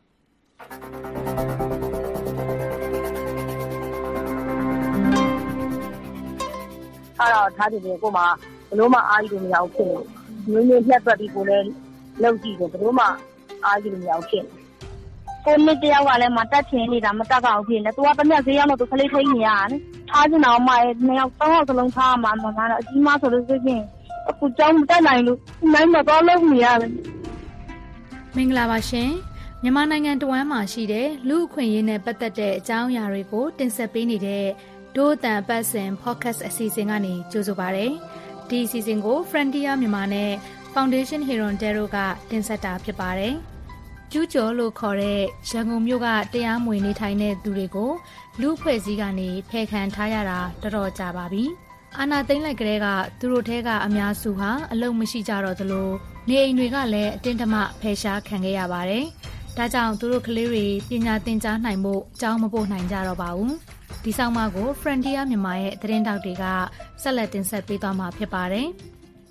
အဲ့တော့ထားတယ်ကိုမှဘလို့မှအားကြီးလို့မရဘူးဖြစ်နေမျိုးမျိုးဖြတ်ပတ်ပြီးကိုလည်းလောက်ကြည့်တယ်ဘလို့မှအားကြီးလို့မရဘူးဖြစ်နေကိုနှစ်တယောက်ကလည်းမတက်ချင်နေတာမတက်ကောက်ဖြစ်နေသူကတမက်ဈေးရောက်တော့သူကလေးထိန်းနေရတယ်ထားချင်တော့မှနှစ်ယောက်သုံးယောက်စလုံးထားမှာမမတော့အကြီးမဆိုလို့ဆိုရင်အခုကြောင်းမတက်နိုင်လို့နိုင်မတော့လုံးနေရတယ်မင်္ဂလာပါရှင်မြန်မာနိုင်ငံတဝမ်းမှာရှိတဲ့လူအခွင့်အရေးနဲ့ပတ်သက်တဲ့အကြောင်းအရာတွေကိုတင်ဆက်ပေးနေတဲ့ဒို့အတန်ပတ်စဉ် podcast အစီအစဉ်ကနေကြိုဆိုပါရစေ။ဒီအစီအစဉ်ကို Frontier မြန်မာနဲ့ Foundation Hirondero ကတင်ဆက်တာဖြစ်ပါတယ်။ကျူးကျော်လို့ခေါ်တဲ့ရန်ကုန်မြို့ကတရားမဝင်နေထိုင်တဲ့သူတွေကိုလူအဖွဲ့အစည်းကနေဖယ်ခံထားရတာတော်တော်ကြာပါပြီ။အာဏာသိမ်းလိုက်ကလေးကသူတို့ထဲကအများစုဟာအလုံမရှိကြတော့သလိုနေအိမ်တွေကလည်းအတင်းတမဖယ်ရှားခံခဲ့ရပါတယ်။ဒါကြောင့်သူတို့ကလေးတွေပညာသင်ကြားနိုင်ဖို့အကြောင်းမပို့နိုင်ကြတော့ပါဘူး။ဒီဆောင်မကို Frontier မြန်မာရဲ့သတင်းတောက်တွေကဆက်လက်တင်ဆက်ပေးသွားမှာဖြစ်ပါတယ်။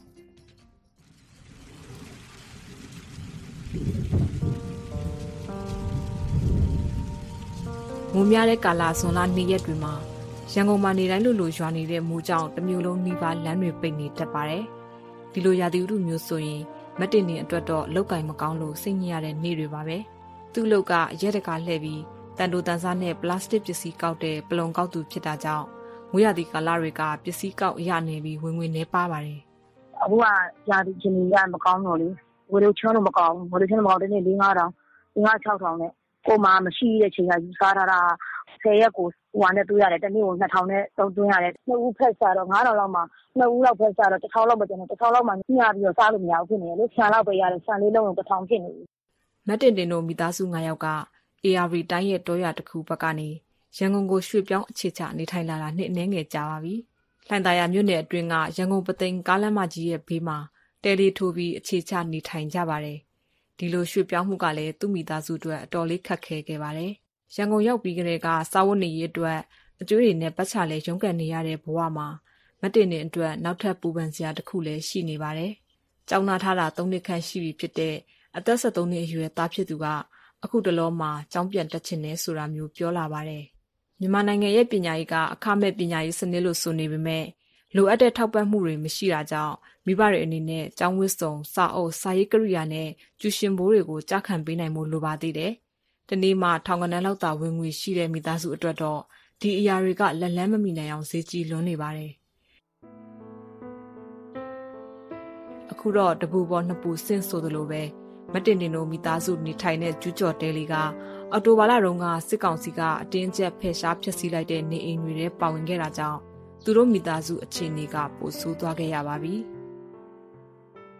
မိုးများတဲ့ကာလဇွန်လနေ့ရက်တွေမှာရန်ကုန်မှာနေတိုင်းလိုလိုရွာနေတဲ့မိုးကြောင့်တမျိုးလုံးနှီးပါလမ်းတွေပိတ်နေတတ်ပါတယ်။ဒီလိုရာသီဥတုမျိုးဆိုရင်မတ်တင်နေအတွက်တော့လောက်ကင်မကောင်းလို့စိတ်ညစ်ရတဲ့နေ့တွေပါပဲ။သူ့လောက်ကရက်တကာလှည့်ပြီးတန်တိုတန်စားနဲ့ပလတ်စတစ်ပစ္စည်းကောက်တဲ့ပလုံကောက်သူဖြစ်တာကြောင့်မိုးရာသီကာလတွေကပစ္စည်းကောက်ရနေပြီးဝင်ဝင်နေပါပါတယ်။အခုကရာသီချင်းကြီးကမကောင်းတော့လေ။ဝေလို့ချောလို့မကောင်းဘူး။ဝေလို့ချောလို့မကောင်းတဲ့နေ့၄-၅ထောင်၊၅-၆ထောင်နဲ့ကိုမှမရှိတဲ့ချိန်ကယူစားထားတာဆယ်ရက်ကိုဟိုနဲ့တွေ့ရတယ်တနေ့ကိုနှစ်ထောင်နဲ့သုံးသွင်းရတယ်နှစ်ဦးဖက်စားတော့ငါးထောင်လောက်မှနှစ်ဦးလောက်ဖက်စားတော့တစ်ထောင်လောက်ပဲကျန်တယ်တစ်ထောင်လောက်မှညှပြီးတော့စားလို့မရဘူးဖြစ်နေတယ်လေဆန်လောက်ပဲရတယ်ဆန်လေးလုံးကိုတစ်ထောင်ဖြစ်နေပြီမတ်တင်တင်တို့မိသားစု၅ယောက်က A R V တိုင်းရဲ့တောရတစ်ခုဘက်ကနေရန်ကုန်ကိုရွှေ့ပြောင်းအခြေချနေထိုင်လာတာနှစ်အနည်းငယ်ကြာပါပြီလှိုင်သာယာမြို့နယ်အတွင်းကရန်ကုန်ပသိမ်ကားလမ်းမကြီးရဲ့ဘေးမှာတဲလီထိုးပြီးအခြေချနေထိုင်ကြပါတယ်ဒီလိုရွှေ့ပြောင်းမှုကလည်းသူ့မိသားစုအတွက်အတော်လေးခက်ခဲခဲ့ပါတယ်ရန်ကုန်ရောက်ပြီးကတည်းကစာဝတ်နေရေးအတွက်အကျွေးတွေနဲ့ပတ်ချလဲရုန်းကန်နေရတဲ့ဘဝမှာမတ်တင်တင်အတွက်နောက်ထပ်ပူပန်စရာတစ်ခုလည်းရှိနေပါတယ်။ကြောင်းနာထားတာသုံးနှစ်ခန့်ရှိပြီဖြစ်တဲ့အသက်၁၃နှစ်အရွယ်သားဖြစ်သူကအခုတလောမှာကျောင်းပြန်တက်ချင်တယ်ဆိုတာမျိုးပြောလာပါတယ်။မြန်မာနိုင်ငံရဲ့ပညာရေးကအခမဲ့ပညာရေးစနစ်လို့ဆိုနေပေမဲ့လိုအပ်တဲ့ထောက်ပံ့မှုတွေမရှိတာကြောင့်မိဘတွေအနေနဲ့ကျောင်းဝတ်စုံစာအုပ်စာရေးကိရိယာနဲ့ကျူရှင်ဘိုးတွေကိုကြားခံပေးနိုင်မှုလိုပါသေးတယ်။ဒီနေ့မှထောင်ကနန်းလောက်သာဝင်ငွေရှိတဲ့မိသားစုအတွက်တော့ဒီအရာတွေကလက်လန်းမမီနိုင်အောင်ဈေးကြီးလွန်းနေပါတယ်။အခုတော့တပူပေါ်နှစ်ပူဆင့်ဆိုသလိုပဲမတင်တင်တို့မိသားစုနေထိုင်တဲ့ကျူးကျော်တဲလေးကအော်တိုဘာလတုန်းကစစ်ကောင်စီကအတင်းကျပ်ဖယ်ရှားဖျက်ဆီးလိုက်တဲ့နေအိမ်တွေထဲပါဝင်ခဲ့တာကြောင့်သူတို့မိသားစုအခြေအနေကပိုဆိုးသွားခဲ့ရပါပြီ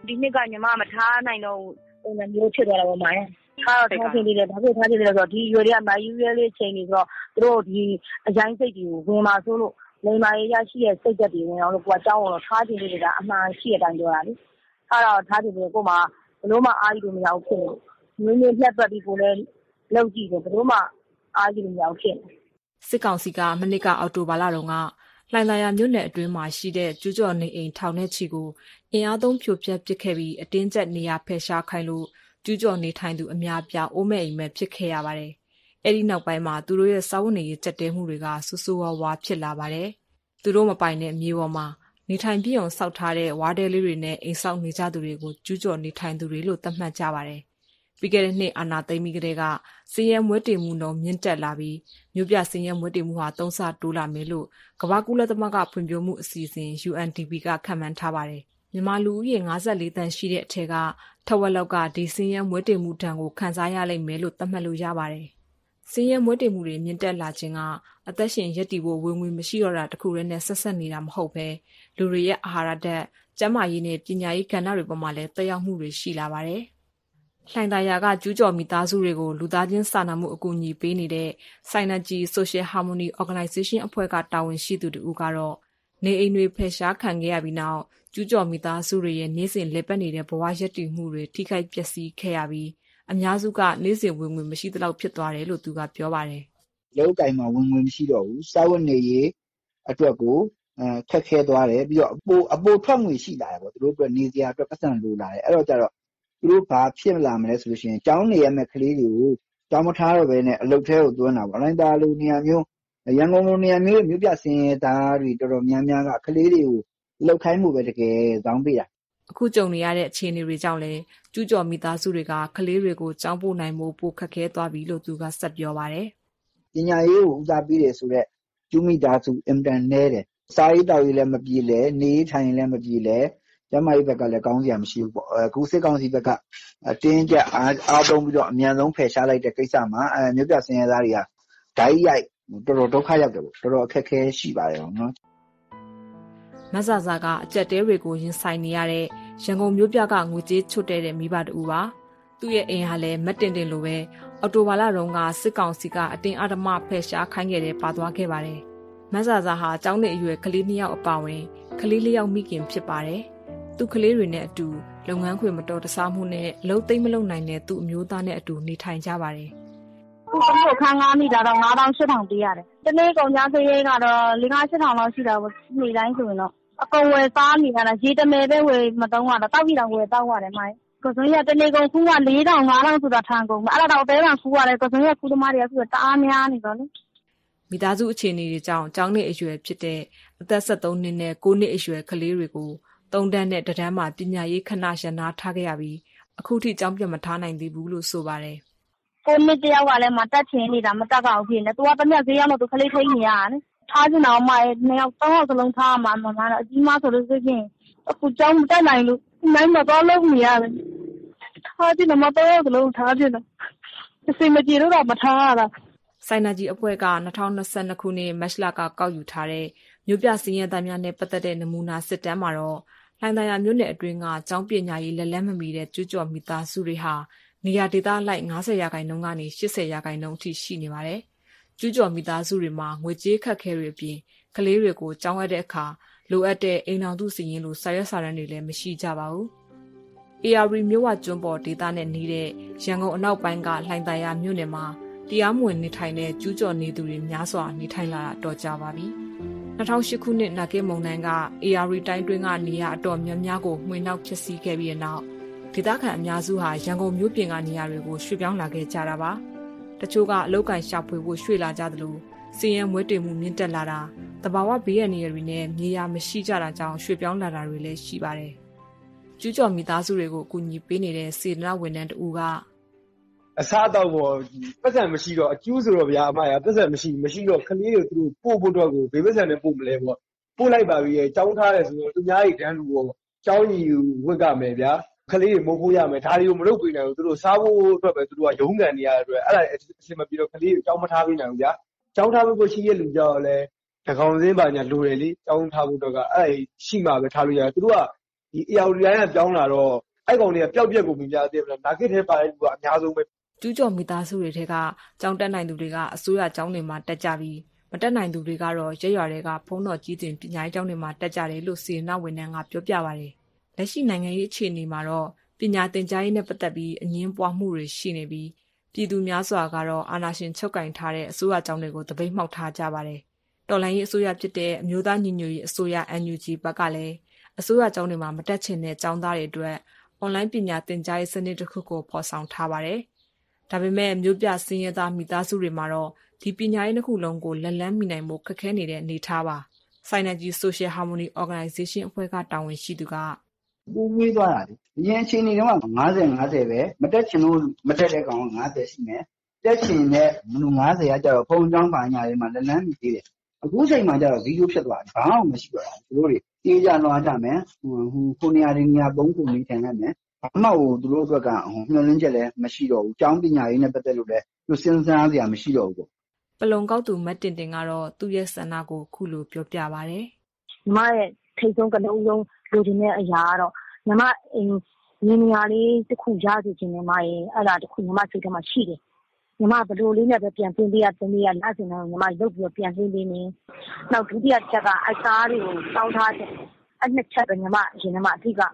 ဒီနှစ်ကညီမမထားနိုင်တော့ပုံစံမျိုးဖြစ်သွားတာပေါ့မာရဲ့ထားတော့ထားချင်းလေးတယ်ဒါပေမဲ့ထားချင်းလေးဆိုတော့ဒီရွယ်တွေကမယူရဲလေးချိန်နေဆိုတော့သူတို့ဒီအရင်စိတ်တွေကိုဝင်มาဆိုလို့နေမာရေးရရှိတဲ့စိတ်သက်တွေဝင်အောင်လို့ကိုကကြောင်းတော့ထားချင်းလေးတွေကအမှန်ရှိတဲ့အတိုင်းပြောတာလေထားတော့ထားချင်းလေးကိုမှဘလို့မှအားကြီးလို့မရဘူးဖြစ်နေငွေငွေဖြတ်ပတ်ပြီးကိုလည်းလောက်ကြည့်တယ်ဘလို့မှအားကြီးလို့မရဘူးဖြစ်နေစစ်ကောင်စီကမနစ်ကအော်တိုဘာလတုန်းကလှိုင်သာယာမြို့နယ်အတွင်းမှာရှိတဲ့ကျူးကျော်နေအိမ်ထောင်ထဲချီကိုအင်အားသုံးဖြိုဖျက်ပစ်ခဲ့ပြီးအတင်းကျပ်နေရာဖယ်ရှားခိုင်းလို့ကျူးကျော်နေထိုင်သူအများပြားအိုးမဲ့အိမ်မဲ့ဖြစ်ခဲ့ရပါတယ်။အဲဒီနောက်ပိုင်းမှာသူတို့ရဲ့စာဝတ်နေရေးကြက်တဲမှုတွေကဆူဆူဝါဝါဖြစ်လာပါတယ်။သူတို့မပိုင်တဲ့မြေပေါ်မှာနေထိုင်ပြည့်အောင်စောက်ထားတဲ့ဝါးတဲလေးတွေနဲ့အိမ်ဆောက်နေကြသူတွေကိုကျူးကျော်နေထိုင်သူတွေလို့သတ်မှတ်ကြပါတယ်။ပြီးခဲ့တဲ့နှစ်အာဏာသိမ်းပြီးကတည်းကစည်ရဲမွေးတေမှုနှုန်းမြင့်တက်လာပြီးမြို့ပြစည်ရဲမွေးတေမှုဟာသုံးဆတိုးလာမယ်လို့ကမ္ဘာကုလသမဂ္ဂဖွံ့ဖြိုးမှုအစီအစဉ် U N D P ကခန့်မှန်းထားပါတယ်။မြန်မာလူဦးရေ၅၄တန်းရှိတဲ့အထက်ကထက်ဝက်လောက်ကဒီစည်ရဲမွေးတေမှုတန်းကိုခန်းစားရလိမ့်မယ်လို့သတ်မှတ်လို့ရပါတယ်။စည်ရဲမွေးတေမှုတွေမြင့်တက်လာခြင်းကအသက်ရှင်ရပ်တည်ဖို့ဝင်ငွေမရှိတော့တာတခုတည်းနဲ့ဆက်ဆက်နေတာမဟုတ်ပဲလူတွေရဲ့အာဟာရဓာတ်ကျန်းမာရေးနဲ့ပညာရေးကဏ္ဍတွေပေါ်မှာလည်းသက်ရောက်မှုတွေရှိလာပါတယ်။လှိုင်သာယာကကျူးကျော်မိသားစုတွေကိုလူသားချင်းစာနာမှုအကူအညီပေးနေတဲ့ Synergy Social Harmony Organization အဖွဲ့ကတာဝန်ရှိသူတို့ကတော့နေအိမ်တွေဖယ်ရှားခံခဲ့ရပြီးနောက်ကျူးကျော်မိသားစုတွေရဲ့နေ့စဉ်လက်ပတ်နေတဲ့ဘဝရပ်တည်မှုတွေထိခိုက်ပျက်စီးခဲ့ရပြီးအများစုကနေ့စဉ်ဝင်ငွေမရှိသလောက်ဖြစ်သွားတယ်လို့သူကပြောပါတယ်။လောက်ကင်မှာဝင်ငွေမရှိတော့ဘူး။စာဝတ်နေရေးအတွက်ကိုအဲခက်ခဲသွားတယ်ပြီးတော့အပိုအပိုထွက်ငွေရှိလာတယ်ပေါ့သူတို့အတွက်နေစရာအတွက်ပတ်စံလိုလာတယ်အဲ့တော့ကြတော့သူတို့ဘာဖြစ်လာမလဲဆိုလို့ရှိရင်ကျောင်းနေရမယ့်ကလေးတွေကိုကျောင်းမထားတော့ဘဲနဲ့အလုပ်ထဲကိုသွင်းတာပေါ့လိုင်းသားလိုနေရာမျိုးရန်ကုန်လိုနေရာမျိုးမြို့ပြစင်ရသားတွေတော်တော်များများကကလေးတွေကိုလောက်ခိုင်းမှုပဲတကယ်ဇောင်းပေးတာအခုကြုံနေရတဲ့အခြေအနေတွေကြောင့်လည်းကျူးကျော်မိသားစုတွေကကလေးတွေကိုကျောင်းပို့နိုင်မှုပိုခက်ခဲသွားပြီလို့သူကဆက်ပြောပါတယ်ပညာရေးကိုဦးစားပေးတယ်ဆိုတော့ကျူးမိသားစုအင်တန်နဲတယ်စားရေးတောက်ရေးလည်းမပြေလဲနေထိုင်လည်းမပြေလဲကျမကြီးဘက်ကလည်းကောင်းစရာမရှိဘူးပေါ့အခုစစ်ကောင်စီဘက်ကတင်းကျပ်အားသုံးပြီးတော့အမြန်ဆုံးဖယ်ရှားလိုက်တဲ့ကိစ္စမှာအဲမြို့ပြစင်ရသားတွေကဓာတ်ရိုက်တော်တော်ဒုက္ခရောက်တယ်ပေါ့တော်တော်အခက်ခဲရှိပါတယ်နော်မဆာဆာကအကြက်တဲတွေကိုရင်ဆိုင်နေရတဲ့ရန်ကုန်မြို့ပြကငွေကြေးချွတ်တဲ့မိဘတူပါသူ့ရဲ့အိမ်ဟာလည်းမတင်တင်လိုပဲအော်တိုဘာလတုန်းကစစ်ကောင်စီကအတင်းအဓမ္မဖယ်ရှားခိုင်းခဲ့တဲ့ပါသွားခဲ့ပါတယ်မဆာဆာဟာကျောင်းနေအရွယ်ကလေးနှစ်ယောက်အပါဝင်ကလေးလေးယောက်မိခင်ဖြစ်ပါတယ်သူကလေးတွေနဲ့အတူလုပ်ငန်းခွင်မတော်တဆမှုနဲ့အလုပ်သိမ်းမလုပ်နိုင်တဲ့သူ့အမျိုးသားနဲ့အတူနေထိုင်ကြပါတယ်။ခုသမီးကိုခန်းကားမိတာတော့ငါးသောင်းရှစ်ထောင်ပေးရတယ်။တနေ့ကုန်ကြစရိတ်ကတော့လေးငါးရှစ်ထောင်လောက်ရှိတာပေါ့။နေ့တိုင်းဆိုရင်တော့အကုန်ဝယ်စားနေရတာရေတမဲပဲဝယ်မတုံးရတာတောက်ပြီးတော့ဝယ်တောက်ရတယ်မိုင်း။ကိုစုံရတနေ့ကုန်ခူးကလေးထောင်ငါးထောင်ဆိုတာထန်ကုန်။အဲ့ဒါတော့အသေးကခူးရတယ်ကိုစုံရခူးသမားတွေကခူးတအားများနေတော့လေ။မိသားစုအခြေအနေတွေကြောင့်ကျောင်းနေအရွယ်ဖြစ်တဲ့အသက်ဆက်သုံးနှစ်နဲ့ကိုးနှစ်အရွယ်ကလေးတွေကိုသုံးတန်းနဲ့တတန်းမှာပညာရေးခဏရနာထားခဲ့ရပြီးအခုထိကျောင်းပြတ်မထားနိုင်သေးဘူးလို့ဆိုပါတယ်။ကိုနှစ်တယောက်ကလည်းမတက်ချင်နေတာမတက်ကောက်ဖြစ်နေ။ तू ကတမက်ဈေးရောက်တော့ तू ခလေးထိနေရတယ်။ထားချင်တော့မှနှစ်ယောက်သုံးယောက်စလုံးထားမှာမမတော့အကြီးမဆိုလို့ဆိုရင်အခုကျောင်းမတက်နိုင်လို့နိုင်မတော့လုံးနေရတယ်။ထားချင်တော့မတော့စလုံးထားချင်တော့အစိမပြေတော့မထားရတာ။စိုင်းနာကြီးအဖွဲ့က၂၀၂၂ခုနှစ်မတ်လကကောက်ယူထားတဲ့မြို့ပြစည်ရသားများနဲ့ပတ်သက်တဲ့နမူနာစစ်တမ်းမှာတော့လှိုင်သာယာမြို့နယ်အတွင်းကကျောင်းပညာရေးလက်လက်မမီတဲ့ကျူးကျော်မိသားစုတွေဟာနေရာဒေသလိုက်၅၀ရာခိုင်နှုန်းကနေ၈၀ရာခိုင်နှုန်းအထိရှိနေပါတယ်။ကျူးကျော်မိသားစုတွေမှာငွေကြေးခက်ခဲတွေအပြင်ကလေးတွေကိုကျောင်းအပ်တဲ့အခါလိုအပ်တဲ့အိမ်ထောင်စုစီရင်လိုစာရွက်စာတမ်းတွေလည်းမရှိကြပါဘူး။ A R V မြို့ဝကျွန်းပေါ်ဒေသနဲ့နေတဲ့ရန်ကုန်အနောက်ပိုင်းကလှိုင်သာယာမြို့နယ်မှာတရားမဝင်နေထိုင်တဲ့ကျူးကျော်နေသူတွေများစွာနေထိုင်လာတာတော့ကြာပါပြီ။၂၀၀၈ခုနှစ်နာဂစ်မုန်တိုင်းက A R V တိုင်းတွင်းကနေရာအတော်များများကိုမှွေနှောက်ဖျက်ဆီးခဲ့ပြီးတဲ့နောက်ဒေသခံအများစုဟာရန်ကုန်မြို့ပြင်ကနေရာတွေကိုရွှေ့ပြောင်းလာခဲ့ကြတာပါ။တချို့ကအလုပ်ကိုင်ရှာဖွေဖို့ရွှေ့လာကြသလိုစီးရဲမွေးတေမှုမြင့်တက်လာတာတဘာဝဘေးရန်နေရာတွေနဲ့မြေယာမရှိကြတာကြောင့်ရွှေ့ပြောင်းလာတာတွေလည်းရှိပါတယ်။ကျူးကျော်မိသားစုတွေကိုအကူအညီပေးနေတဲ့စေတနာဝန်ထမ်းတူကအစားတော့ပေါ့ပတ်စံမရှိတော့အကျူးဆိုတော့ဗျာအမရပတ်စံမရှိမရှိတော့ကလေးတွေသူတို့ပို့ဖို့တော့ကိုဘေးပတ်စံနဲ့ပို့မလဲပေါ့ပို့လိုက်ပါပြီရဲ့ចောင်းထားတယ်ဆိုတော့သူများကြီးတန်းလူပေါ့ចောင်းကြီးဝတ်ကမယ်ဗျာကလေးတွေမိုးဖို့ရမယ်ဒါတွေကိုမလုပ်ပေးနိုင်ဘူးသူတို့စားဖို့အတွက်ပဲသူတို့ကရုံးကန်နေရတဲ့အတွက်အဲ့ဒါအဆင်မပြေတော့ကလေးတွေចောင်းမထားပေးနိုင်ဘူးဗျာចောင်းထားဖို့ရှိရဲ့လူကြောင့်လည်းတကောင်စင်းပါညာလိုတယ်လေចောင်းထားဖို့တော့ကအဲ့ရှိမှပဲထားလို့ရတယ်သူတို့ကဒီအရာဒီတိုင်းကပြောင်းလာတော့အဲ့ကောင်တွေကပျောက်ပြက်ကိုမြင်ကြသေးတယ်နာဂစ်ထဲပါတဲ့လူကအများဆုံးပဲကျူးကျော်မိသားစုတွေထဲကကျောင်းတက်နိုင်သူတွေကအစိုးရကျောင်းတွေမှာတက်ကြပြီးမတက်နိုင်သူတွေကတော့ရဲရွာတွေကဘုံတော်ကြီးတင်ပညာရေးကျောင်းတွေမှာတက်ကြတယ်လို့စီရင်နာဝန်ထမ်းကပြောပြပါတယ်လက်ရှိနိုင်ငံရေးအခြေအနေမှာတော့ပညာသင်ကြားရေးနဲ့ပတ်သက်ပြီးအငင်းပွားမှုတွေရှိနေပြီးပြည်သူများစွာကတော့အာဏာရှင်ချုပ်ကင်ထားတဲ့အစိုးရကျောင်းတွေကိုတပိတ်မှောက်ထားကြပါတယ်တော်လှန်ရေးအစိုးရဖြစ်တဲ့အမျိုးသားညီညွတ်ရေးအစိုးရ N U G ဘက်ကလည်းအစိုးရကျောင်းတွေမှာမတက်ချင်တဲ့ကျောင်းသားတွေအတွက်အွန်လိုင်းပညာသင်ကြားရေးစနစ်တစ်ခုကိုဖော်ဆောင်ထားပါတယ်ဒါပေမဲ့မြို့ပြစင်းရဲသားမိသားစုတွေမှာတော့ဒီပညာရေးတစ်ခုလုံးကိုလက်လန်းမိနိုင်မှုခက်ခဲနေတဲ့အနေအထားပါ Synergy Social Harmony Organization အဖွဲ့ကတာဝန်ရှိသူကပူးဝေးသွားတာလေအရင်အချိန်တွေတော့ငါးဆယ်ငါးဆယ်ပဲမတက်ချင်လို့မတက်တဲ့ကောင်ငါးဆယ်ရှိမယ်တက်ချင်တဲ့လူငါးဆယ်ကကျတော့ဖုန်းကြောင်းပါညာလေးမှာလက်လန်းမိသေးတယ်အခုချိန်မှာကျတော့ဗီဒီယိုဖြစ်သွားတယ်ဘာမှမရှိတော့ဘူးသူတို့တွေတေးကြလွှားကြမယ်ဟိုခုနေရာတွေနေရာသုံးခုနေထိုင်လိုက်မယ်ဘာမှဟိုသူတို့အတွက်ကဟိုမျှော်လင့်ချက်လည်းမရှိတော့ဘူးကျောင်းပညာရေးနဲ့ပတ်သက်လို့လည်းသူစဉ်းစားစရာမရှိတော့ဘူးပလုံကောက်သူမတ်တင်တင်ကတော့သူ့ရဲ့ဆန္ဒကိုခုလိုပြောပြပါတယ်ညီမရဲ့ထိတ်ဆုံးကလုံးလုံးလိုချင်တဲ့အရာကတော့ညီမအိမ်နေနေရာလေးတစ်ခုရစီခြင်းနဲ့မရဲ့အဲ့ဒါတစ်ခုညီမစိတ်ထဲမှာရှိတယ်ညီမဘယ်လိုလေးနဲ့ပဲပြန်ပြင်းပေးရတင်ပေးရလက်စင်တော့ညီမရုပ်ပြီးပြန်ပြင်းပေးနေနောက်ဒုတိယချက်ကအစားတွေကိုတောင်းထားတယ်အဲ့နှစ်ချက်ကညီမအရင်ကမှအထက်က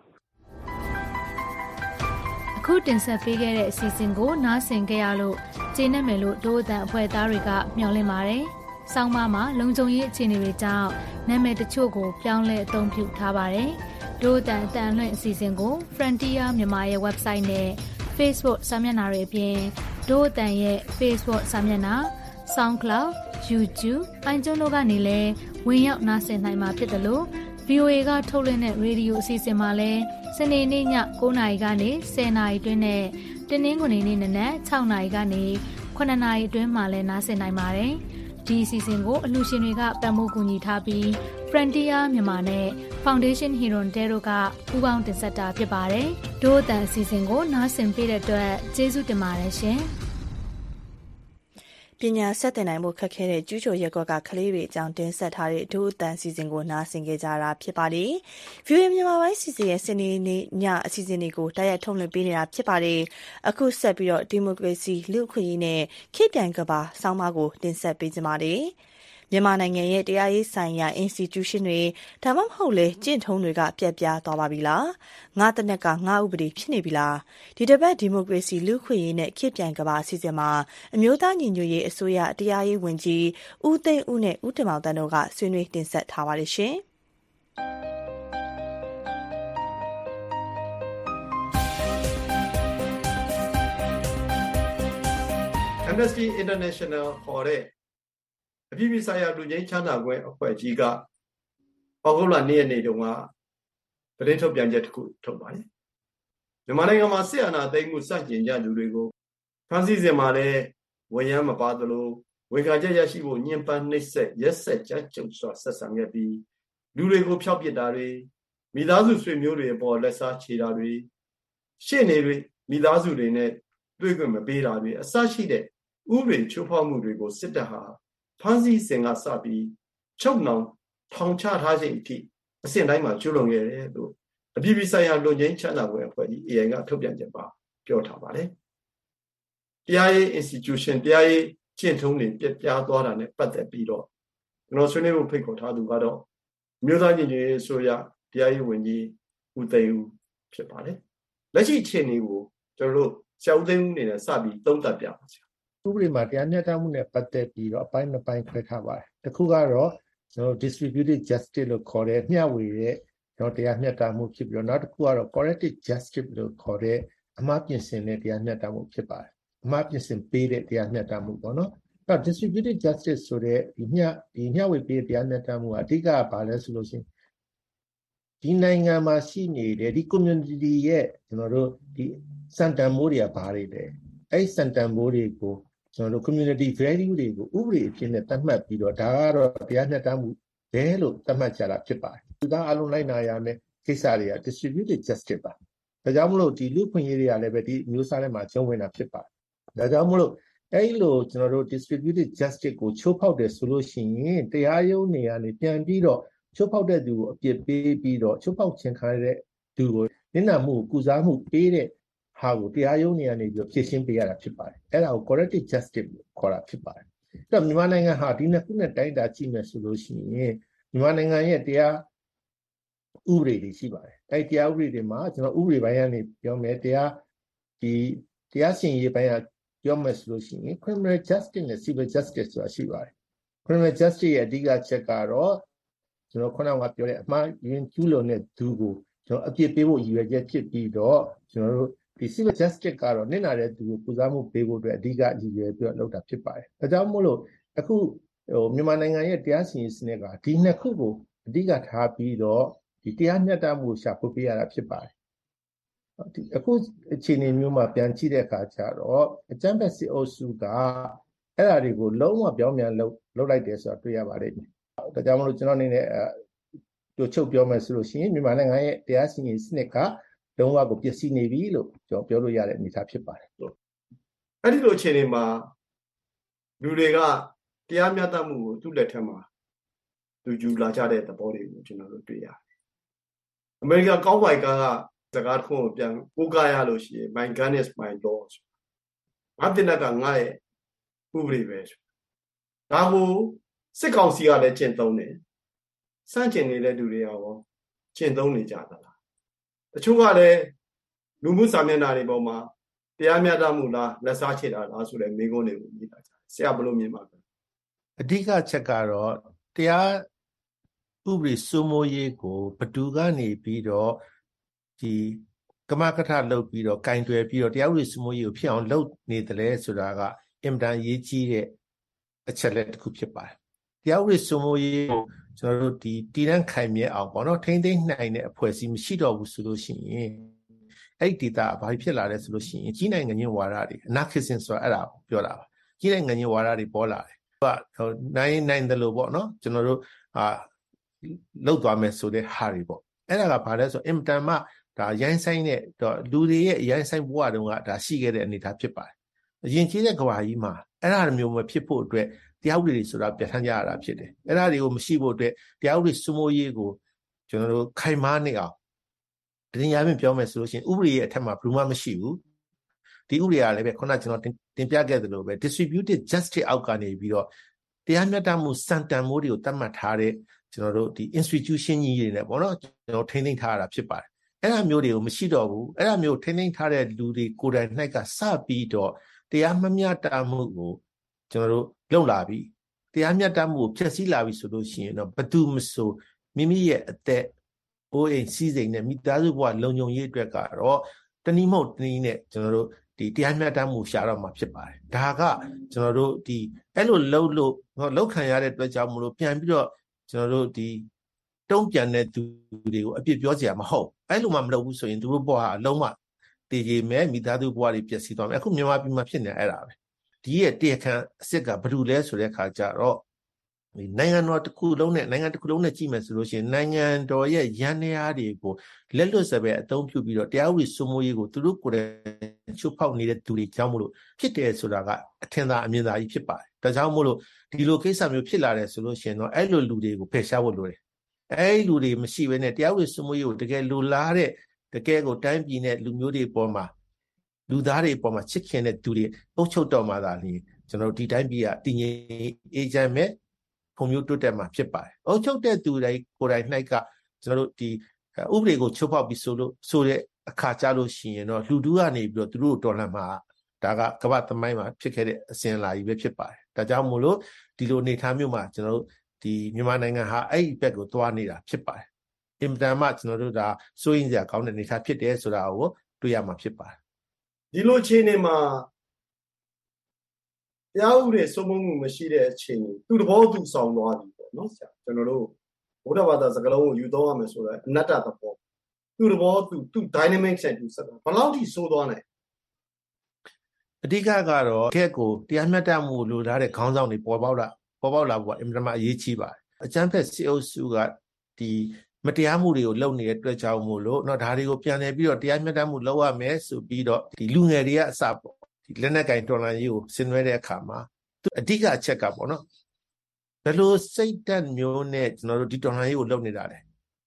အခုတင်ဆက်ပေးခဲ့တဲ့အစီအစဉ်ကိုနားဆင်ကြရလို့ကျေနပ်မယ်လို့ဒို့အတန်အဖွဲ့သားတွေကမျှော်လင့်ပါတယ်။ဆောင်းပါးမှာလုံခြုံရေးအခြေအနေတွေကြောင့်နာမည်တချို့ကိုပြောင်းလဲအသုံးပြုထားပါတယ်။ဒို့အတန်အတန်လွှင့်အစီအစဉ်ကို Frontier မြန်မာရဲ့ website နဲ့ Facebook စာမျက်နှာတွေအပြင်ဒို့အတန်ရဲ့ Facebook စာမျက်နှာ SoundCloud, YouTube, iTunes တို့ကနေလည်းဝင်ရောက်နားဆင်နိုင်မှာဖြစ်တယ်လို့ ဗီအိုအေ ကထုတ်လွှင့်တဲ့ရေဒီယိုအစီအစဉ်မှာလည်းစနေနေ့ည၉နာရီကနေ၁၀နာရီအတွင်းနဲ့တနင်္ဂနွေနေ့နနက်၆နာရီကနေခုနှစ်နာရီအတွင်းမှာလည်းနားဆင်နိုင်ပါတယ်။ဒီအစီအစဉ်ကိုအလှူရှင်တွေကပံ့ပိုးကူညီထားပြီး Frontier မြန်မာနဲ့ Foundation Hero တဲတို့ကပူးပေါင်းတင်ဆက်တာဖြစ်ပါတယ်။ဒို့အတန်အစီအစဉ်ကိုနားဆင်ပေးတဲ့အတွက်ကျေးဇူးတင်ပါတယ်ရှင်။ပညာဆက်တင်နိုင်မှုခက်ခဲတဲ့ကျူးကျော်ရက်ကွက်ကကလေးတွေအကြောင်းတင်ဆက်ထားတဲ့ဒို့အတန်စီစဉ်ကိုနားဆင်ကြကြတာဖြစ်ပါတယ်။ View မြန်မာပိုင်းစီစဉ်ရဲ့စနေနေ့ညအစီအစဉ်တွေကိုတိုက်ရိုက်ထုတ်လွှင့်ပေးနေတာဖြစ်ပါတယ်။အခုဆက်ပြီးတော့ဒီမိုကရေစီလူ့အခွင့်အရေးနဲ့ခေတ်ပြိုင်ကဘာဆောင်းပါးကိုတင်ဆက်ပေးကြပါမယ်။မြန်မာနိုင်ငံရဲ့တရားရေးဆိုင်ရာ institution တွေဒါမှမဟုတ်လေကျင့်ထုံးတွေကပြက်ပြားသွားပါပြီလားငါတနက်ကငါဥပဒေဖြစ်နေပြီလားဒီတစ်ပတ်ဒီမိုကရေစီလူ့ခွင့်ရေးနဲ့ခေတ်ပြိုင်ကဘာအစီအစဉ်မှာအမျိုးသားညီညွတ်ရေးအစိုးရတရားရေးဝန်ကြီးဦးသိန်းဦးနဲ့ဦးတင်မောင်တန်းတို့ကဆွေးနွေးတင်ဆက်ထားပါတယ်ရှင် Amnesty International ခေါ်တဲ့အပြည်ပြည်ဆိုင်ရာလူကြီးချမ်းသာခွင့်အဖွဲ့ကြီးကဩဂုတ်လနေ့ရက်နေ့တုန်းကသတင်းထုတ်ပြန်ချက်တစ်ခုထုတ်ပါတယ်။မြန်မာနိုင်ငံမှာစစ်အာဏာသိမ်းမှုစတင်ကြသူတွေကိုဖမ်းဆီးစဉ်မှာလည်းဝန်ရမ်းမပါသလိုဝန်ခံချက်ရရှိဖို့ညှဉ်းပန်းနှိပ်စက်ရက်စက်ကြမ်းကြုတ်စွာဆက်ဆံခဲ့ပြီးလူတွေကိုဖျောက်ပစ်တာတွေမိသားစုဆွေမျိုးတွေအပေါ်လက်စားချေတာတွေရှေ့နေတွေမိသားစုတွေနဲ့တွေ့ခွင့်မပေးတာတွေအစရှိတဲ့ဥပဒေချိုးဖောက်မှုတွေကိုစစ်တပ်ဟာဖမ်းဆီးစဉ်ကစပြီးချုပ်နှောင်ထောင်ချထားခြင်းအထိအဆင့်တိုင်းမှာကျူးလွန်ခဲ့တယ်လို့အပြည်ပြည်ဆိုင်ရာလူငင်းချမ်းသာခွင့်အဖွဲ့ကြီး A I ကထုတ်ပြန်ချက်ပါပြောထားပါတယ်။တရားရေး institution တရားရေးကျင့်ထုံးတွေပြပြားသွားတာနဲ့ပတ်သက်ပြီးတော့ကျွန်တော်ဆွေးနွေးဖို့ဖိတ်ခေါ်ထားသူကတော့မြို့သားညီညွတ်ရေးအစိုးရတရားရေးဝန်ကြီးဦးသိန်းဦးဖြစ်ပါတယ်။လက်ရှိအခြေအနေကိုကျွန်တော်တို့ဆရာဦးသိန်းဦးအနေနဲ့စပြီးသုံးသပ်ပြပါဆရာဥပဒေမှာတရားမျှတမှုနဲ့ပတ်သက်ပြီးတော့အပိုင်းနှစ်ပိုင်းခွဲထားပါတယ်။တစ်ခုကတော့ကျွန်တော် distributed justice လို့ခေါ်တဲ့မျှဝေတဲ့ကျွန်တော်တရားမျှတမှုဖြစ်ပြီးတော့နောက်တစ်ခုကတော့ corrective justice လို့ခေါ်တဲ့အမှားပြင်ဆင်တဲ့တရားမျှတမှုဖြစ်ပါတယ်။အမှားပြင်ဆင်ပေးတဲ့တရားမျှတမှုပေါ့နော်။အဲ့ distributed justice ဆိုတဲ့ဒီမျှဒီမျှဝေပေးတဲ့တရားမျှတမှုကအဓိကဘာလဲဆိုလို့ရှိရင်ဒီနိုင်ငံမှာရှိနေတဲ့ဒီ community ရဲ့ကျွန်တော်တို့ဒီစံတန်မိုးတွေကဘာတွေလဲအဲ့စံတန်မိုးတွေကိုကျွန်တော်တို့ community value တွေကိုဥပဒေအဖြစ်နဲ့သတ်မှတ်ပြီးတော့ဒါကတော့တရားမျှတမှုပဲလို့သတ်မှတ်ကြတာဖြစ်ပါတယ်။ဒီသားအလုံးလိုက်နာရမယ့်ကိစ္စတွေက distributed justice ပါ။ဒါကြောင့်မလို့ဒီလူခွင့်ရေးတွေကလည်းပဲဒီမျိုးစားထဲမှာကျုံးဝင်တာဖြစ်ပါတယ်။ဒါကြောင့်မလို့အဲ့လိုကျွန်တော်တို့ distributed justice ကိုချိုးဖောက်တယ်ဆိုလို့ရှိရင်တရားရုံးတွေကနေပြန်ပြီးတော့ချိုးဖောက်တဲ့သူကိုအပြစ်ပေးပြီးတော့ချိုးဖောက်ခြင်းခံရတဲ့သူကိုနစ်နာမှုကုစားမှုပေးတဲ့ဟာကိုတရားရုံးတွေကနေပြီးဖြည့်ရှင်းပေးရတာဖြစ်ပါတယ်အဲ့ဒါကို corrective justice ခေါ်တာဖြစ်ပါတယ်အဲ့တော့မြန်မာနိုင်ငံဟာဒီနှစ်ခုနဲ့တိုင်းတာကြည့်မယ်ဆိုလို့ရှိရင်မြန်မာနိုင်ငံရဲ့တရားဥပဒေတွေရှိပါတယ်အဲ့တရားဥပဒေတွေမှာကျွန်တော်ဥပဒေပိုင်းကနေပြောမယ်တရားဒီတရားစီရင်ရေးပိုင်းကပြောမယ်ဆိုလို့ရှိရင် criminal justice နဲ့ civil justice ဆိုတာရှိပါတယ် criminal justice ရဲ့အဓိကချက်ကတော့ကျွန်တော်ခုနကပြောတဲ့အမှားယွင်းကျူးလွန်တဲ့သူကိုကျွန်တော်အပြစ်ပေးဖို့ရည်ရွယ်ချက်ဖြစ်ပြီးတော့ကျွန်တော်တို့ဒီ civil justice ကတော့နစ်နာတဲ့သူကိုကုစားမှုပေးဖို့အတွက်အဓိကရည်ရွယ်ပြီးတော့လုပ်တာဖြစ်ပါတယ်ဒါကြောင့်မို့လို့အခုဟိုမြန်မာနိုင်ငံရဲ့တရားစီရင်စနစ်ကဒီနှစ်ခုကိုအဓိကထားပြီးတော့ဒီတရားမျှတမှုရှာဖွေပေးရတာဖြစ်ပါတယ်ဒီအခုအခြေအနေမျိုးမှာပြန်ကြည့်တဲ့အခါကျတော့အကြမ်းဖက်စစ်အုပ်စုကအဲ့ဒါတွေကိုလုံးဝပြောင်းပြန်လုပ်လုပ်လိုက်တယ်ဆိုတာတွေ့ရပါလိမ့်မယ်ဒါကြောင့်မလို့ကျွန်တော်အနေနဲ့တို့ချုပ်ပြောမယ်ဆိုလို့ရှိရင်မြန်မာနိုင်ငံရဲ့တရားစီရင်စနစ်ကလုံးဝကိုပျက်စီးနေပြီလို့ကျွန်တော်ပြောလို့ရတဲ့အနေအထားဖြစ်ပါတယ်အဲ့ဒီလိုအခြေအနေမှာလူတွေကတရားမျှတမှုကိုသူ့လက်ထက်မှာသူယူလာကြတဲ့သဘောတွေကိုကျွန်တော်တို့တွေ့ရတယ်အမေရိကန်ကောင်းပိုင်ကစကားတစ်ခုကိုပြန်ပို့ကားရလို့ရှိရင် my gun is my law ငါတင်တဲ့ကငါရဲ့ဥပဒေပဲဒါကိုစစ်ကောင်စီကလည်းကျင့်သုံးတယ်စန့်ကျင်နေတဲ့လူတွေရောကျင့်သုံးနေကြတာလားတချို့ကလည်းလူမှုစာမျက်နှာတွေပေါ်မှာတရားမျှတမှုလားလက်စားချေတာလားဆိုတဲ့မိကုန်းတွေကိုမြင်တာကြဆရာဘယ်လိုမြင်ပါလဲအဓိကချက်ကတော့တရားဥပဒေစိုးမိုးရေးကိုဘသူကနေပြီးတော့ဒီကမကထလုပ်ပြီးတော့ကင်တွယ်ပြီးတော့တရားဥပဒေစိုးမိုးရေးကိုဖြစ်အောင်လုပ်နေတယ်လဲဆိုတာကအင်မတန်ရေးကြီးတဲ့အချက်လက်တစ်ခုဖြစ်ပါတယ်တရားဥပဒေစိုးမိုးရေးကိုကျွန်တော်တို့ဒီတည်တံ့ခိုင်မြဲအောင်ပေါ့နော်ထိမ့်သိမ်းနိုင်တဲ့အဖွဲ့အစည်းမရှိတော့ဘူးဆိုလို့ရှိရင်အဲ့ဒီဒေတာဘာဖြစ်လာလဲဆိုလို့ရှိရင်ကြီးနိုင်ငံချင်းဝါဒတွေအနာခစ်စင်ဆိုတာအဲ့ဒါကိုပြောတာပါကြီးနိုင်ငံချင်းဝါဒတွေပေါ်လာတယ်ဟိုနိုင်နိုင်တယ်လို့ပေါ့နော်ကျွန်တော်တို့အာလောက်သွားမယ်ဆိုတဲ့ဟာတွေပေါ့အဲ့ဒါကဘာလဲဆိုအင်တန်မှဒါရိုင်းဆိုင်တဲ့လူတွေရဲ့ရိုင်းဆိုင်ဘဝတုန်းကဒါရှိခဲ့တဲ့အနေအထားဖြစ်ပါတယ်အရင်ကြီးတဲ့ကဘာကြီးမှာအဲ့ဒါမျိုးမဖြစ်ဖို့အတွက်တရားဥပဒေဆိုတာပြဋ္ဌာန်းကြရတာဖြစ်တယ်အဲ့ဒါတွေကိုမရှိဖို့အတွက်တရားဥပဒေစိုးမိုးရေးကိုကျွန်တော်တို့ခိုင်မာနေအောင်တရားပြင်ပြောမယ်ဆိုလို့ရှိရင်ဥပဒေရဲ့အထက်မှာဘယ်မှမရှိဘူးဒီဥပဒေကလည်းပဲခုနကကျွန်တော်တင်ပြခဲ့သလိုပဲ distributed justice အောက်ကနေပြီးတော့တရားမျှတမှုစံတန်မိုးတွေကိုတတ်မှတ်ထားတဲ့ကျွန်တော်တို့ဒီ institution ကြီးတွေနဲ့ပေါ့နော်ကျွန်တော်ထိန်းသိမ်းထားရတာဖြစ်ပါတယ်အဲ့ဒါမျိုးတွေကိုမရှိတော့ဘူးအဲ့ဒါမျိုးထိန်းသိမ်းထားတဲ့လူတွေကိုယ်တိုင်၌ကစပြီးတော့တရားမမျှတမှုကိုကျွန်တော်တို့လုပ်လာပြီတရားမျှတမှုကိုဖျက်ဆီးလာပြီဆိုလို့ရှိရင်တော့ဘယ်သူမဆိုမိမိရဲ့အသက်အိုးအိမ်စီးစိမ်နဲ့မိသားစုဘဝလုံခြုံရေးအတွက်ကတော့တနည်းမဟုတ်တနည်းနဲ့ကျွန်တော်တို့ဒီတရားမျှတမှုရှာတော့မှာဖြစ်ပါတယ်ဒါကကျွန်တော်တို့ဒီအဲ့လိုလှုပ်လို့လောက်ခံရတဲ့အတွက်ကြောင့်မလို့ပြန်ပြီးတော့ကျွန်တော်တို့ဒီတုံးပြန်တဲ့သူတွေကိုအပြစ်ပြောစရာမဟုတ်အဲ့လိုမှမလုပ်ဘူးဆိုရင်သူတို့ဘဝအလုံးမတည်ကြည်မဲ့မိသားစုဘဝတွေပျက်စီးသွားမယ်အခုမြန်မာပြည်မှာဖြစ်နေအဲ့ဒါပဲဒီရဲ့တရားခံအစ်စ်ကဘာလို့လဲဆိုတဲ့အခါကျတော့ဒီနိုင်ငံတော်တစ်ခုလုံးနဲ့နိုင်ငံတစ်ခုလုံးနဲ့ကြည့်မယ်ဆိုလို့ရှိရင်နိုင်ငံတော်ရဲ့ရန်တရားတွေကိုလက်လွတ်စပယ်အသုံးပြုပြီးတော့တရားဥပဒေစိုးမိုးရေးကိုသူတို့ကိုယ်တိုင်ချုပ်ဖောက်နေတဲ့သူတွေကြောင့်မလို့ဖြစ်တယ်ဆိုတာကအထင်သာအမြင်သာကြီးဖြစ်ပါတယ်ဒါကြောင့်မို့လို့ဒီလိုကိစ္စမျိုးဖြစ်လာတယ်ဆိုလို့ရှိရင်တော့အဲ့လိုလူတွေကိုဖယ်ရှားဖို့လိုတယ်အဲ့ဒီလူတွေမရှိဘဲနဲ့တရားဥပဒေစိုးမိုးရေးကိုတကယ်လိုလားတဲ့တကယ်ကိုတိုင်းပြည်နဲ့လူမျိုးတွေပေါ်မှာလူသားတွေပေါ်မှာချစ်ခင်တဲ့သူတွေအုပ်ချုပ်တော်မှာသာလျှင်ကျွန်တော်ဒီတိုင်းပြည်ကတည်ငြိမ်အေးချမ်းမဲ့ပုံမျိုးတိုးတက်မှာဖြစ်ပါတယ်။အုပ်ချုပ်တဲ့သူတွေကိုယ်တိုင်၌ကကျွန်တော်တို့ဒီဥပဒေကိုချုပ်ဖောက်ပြီးဆိုလို့ဆိုတဲ့အခါကြလို့ရှိရင်တော့လူတူကနေပြီးတော့သူတို့တော်လှန်မှာဒါကကမ္ဘာသမိုင်းမှာဖြစ်ခဲ့တဲ့အစဉ်အလာကြီးပဲဖြစ်ပါတယ်။ဒါကြောင့်မို့လို့ဒီလိုအနေထားမျိုးမှာကျွန်တော်တို့ဒီမြန်မာနိုင်ငံဟာအဲ့ဒီဘက်ကိုသွားနေတာဖြစ်ပါတယ်။အင်တာမှကျွန်တော်တို့ဒါစိုးရင်စရာကောင်းတဲ့အနေအထားဖြစ်တယ်ဆိုတာကိုတွေ့ရမှာဖြစ်ပါတယ်။ဒီလိုအခြေအနေမှာတရားဥပဒေစိုးမိုးမှုမရှိတဲ့အချိန်သူတဘောသူဆောင်သွားပြီပေါ့နော်ဆရာကျွန်တော်တို့ဘုရားဘာသာစကားလုံးကိုယူသုံးရမယ်ဆိုတော့အနတ္တသဘောသူတဘောသူသူ dynamic နဲ့သူစကားဘယ်လောက်ထိစိုးသွားနိုင်အဓိကကတော့ခက်ကိုတရားမျှတမှုလိုလားတဲ့ခေါင်းဆောင်တွေပေါ်ပေါက်လာပေါ်ပေါက်လာဖို့အင်မတန်အရေးကြီးပါတယ်အကျန်းဖက်စစ်အုပ်စုကဒီမတရားမှုတွေကိုလုပ်နေတဲ့အတွက်ကြောင့်မို့လို့เนาะဒါတွေကိုပြန်လည်ပြီးတော့တရားမျှတမှုလုပ်ရမယ်ဆိုပြီးတော့ဒီလူငယ်တွေကအစပေါ့ဒီလက်နက်ကင်တော်လှန်ရေးကိုဆင်နွှဲတဲ့အခါမှာသူအဓိကအချက်ကပေါ့နော်ဘယ်လိုစိတ်ဓာတ်မျိုးနဲ့ကျွန်တော်တို့ဒီတော်လှန်ရေးကိုလုပ်နေတာလဲ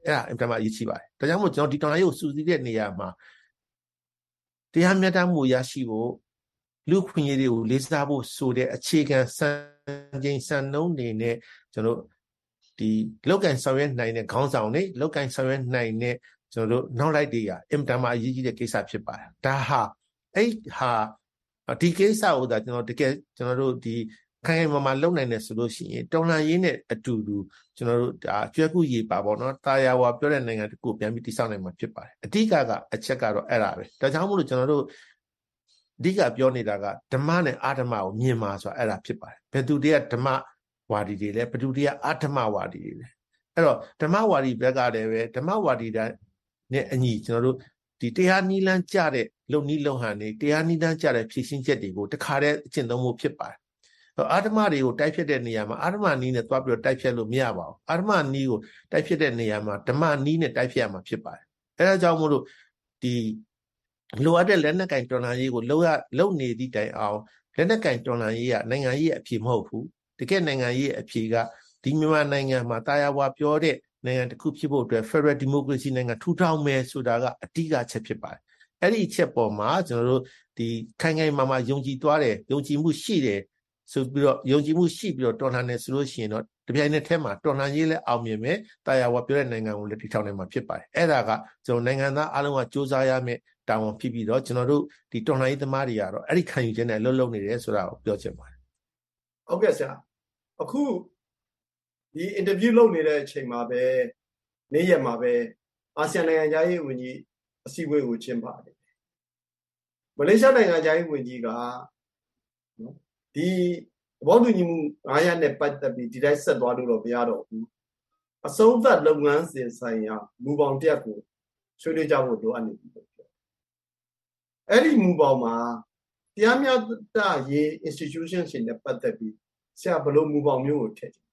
အဲ့ဒါအင်တာမအရေးကြီးပါတယ်ဒါကြောင့်မို့ကျွန်တော်ဒီတော်လှန်ရေးကိုစူးစီးတဲ့နေရာမှာတရားမျှတမှုရရှိဖို့လူခွင့်ရေးတွေကိုလေးစားဖို့ဆိုတဲ့အခြေခံစံချိန်စံနှုန်းတွေနဲ့ကျွန်တော်ဒီလောက်ကန်ဆောင်ရွက်နိုင်တဲ့ခေါင်းဆောင်တွေလောက်ကန်ဆောင်ရွက်နိုင်တဲ့ကျွန်တော်တို့နောက်လိုက်တွေကအင်တာမအရေးကြီးတဲ့ကိစ္စဖြစ်ပါတယ်ဒါဟာအဲ့ဟာဒီကိစ္စကိုဒါကျွန်တော်တကယ်ကျွန်တော်တို့ဒီခိုင်ခိုင်မာမာလုပ်နိုင်တယ်ဆိုလို့ရှိရင်တော်လှန်ရေးနဲ့အတူတူကျွန်တော်တို့ဒါကျွဲကူရေးပါပေါ့နော်တာယာဝါပြောတဲ့နိုင်ငံတခုပြန်ပြီးတည်ဆောက်နိုင်မှာဖြစ်ပါတယ်အဓိကကအချက်ကတော့အဲ့ဒါပဲဒါကြောင့်မို့လို့ကျွန်တော်တို့အဓိကပြောနေတာကဓမ္မနဲ့အာဓမ္မကိုမြင်မှာဆိုတာအဲ့ဒါဖြစ်ပါတယ်ဘယ်သူတည်းကဓမ္မဝါဒီတွေလဲဘယ်သူတည်းကအာဓမ္မဝါဒီတွေလဲအဲ့တော့ဓမ္မဝါဒီဘက်ကလည်းပဲဓမ္မဝါဒီတဲ့နဲ့အညီကျွန်တော်တို့ဒီတရားနိလန်းကြတဲ့လုံနီးလုံဟန်နေတရားနိလန်းကြတဲ့ဖြည့်ရှင်းချက်တွေကိုတခါတည်းအကျင့်သုံးဖို့ဖြစ်ပါတယ်အာဓမ္မတွေကိုတိုက်ဖြတ်တဲ့နေရာမှာအာဓမ္မနီးနဲ့သွားပြီးတော့တိုက်ဖြတ်လို့မရပါဘူးအာဓမ္မနီးကိုတိုက်ဖြတ်တဲ့နေရာမှာဓမ္မနီးနဲ့တိုက်ဖြတ်ရမှာဖြစ်ပါတယ်အဲဒါကြောင့်မို့လို့ဒီလိုအပ်တဲ့လက်နက်ကင်တော်လှန်ရေးကိုလုံရလုံနေသည့်တိုင်အောင်လက်နက်ကင်တော်လှန်ရေးကနိုင်ငံရေးအဖြစ်မဟုတ်ဘူးတကယ်နိုင်ငံရေးအဖြစ်ကဒီမြန်မာနိုင်ငံမှာတာယာဝါပြောတဲ့နိုင်ငံတစ်ခုဖြစ်ဖို့အတွက် Federal Democracy နိုင်ငံထူထောင်မယ်ဆိုတာကအဓိကချက်ဖြစ်ပါတယ်အဲ့ဒီချက်ပေါ်မှာကျွန်တော်တို့ဒီခိုင်ခိုင်မာမာယုံကြည်သွားတယ်ယုံကြည်မှုရှိတယ်ဆိုပြီးတော့ယုံကြည်မှုရှိပြီးတော့တော်လှန်နေဆိုလို့ရှိရင်တော့တပြိုင်နက်တည်းမှာတော်လှန်ရေးလည်းအောင်မြင်မယ်တာယာဝါပြောတဲ့နိုင်ငံကိုလည်းတည်ထောင်နိုင်မှာဖြစ်ပါတယ်အဲ့ဒါကကျွန်တော်နိုင်ငံသားအားလုံးကစ조사ရမယ်တာဝန်ဖြစ်ပြီးတော့ကျွန်တော်တို့ဒီတော်လှန်ရေးသမားတွေကတော့အဲ့ဒီခံယူချက်နဲ့လှုပ်လှုပ်နေတယ်ဆိုတာကိုပြောချင်ပါတယ်ဟုတ်ကဲ့ဆရာအခုဒီအင်တာဗျူးလုပ်နေတဲ့အချိန်မှာပဲနေ့ရက်မှာပဲအာဆီယံနိုင်ငံသားရေးဝန်ကြီးအစည်းအဝေးကိုကျင်းပတယ်မလေးရှားနိုင်ငံသားရေးဝန်ကြီးကနော်ဒီဘောတူညီမှုငါးရပ်နဲ့ပတ်သက်ပြီးဒီတိုင်းဆက်သွားလို့တော့မရတော့ဘူးအဆုံးသတ်လုပ်ငန်းစဉ်ဆိုင်ရာမူပေါင်းတစ်ရပ်ကိုဆွေးနွေးကြဖို့လိုအပ်နေပြီလို့ပြောအဲ့ဒီမူပေါင်းမှာတရားမျှတရေး institution ရှင်နဲ့ပတ်သက်ပြီးဆရာဘယ်လိုမူပေါင်းမျိုးကိုထည့်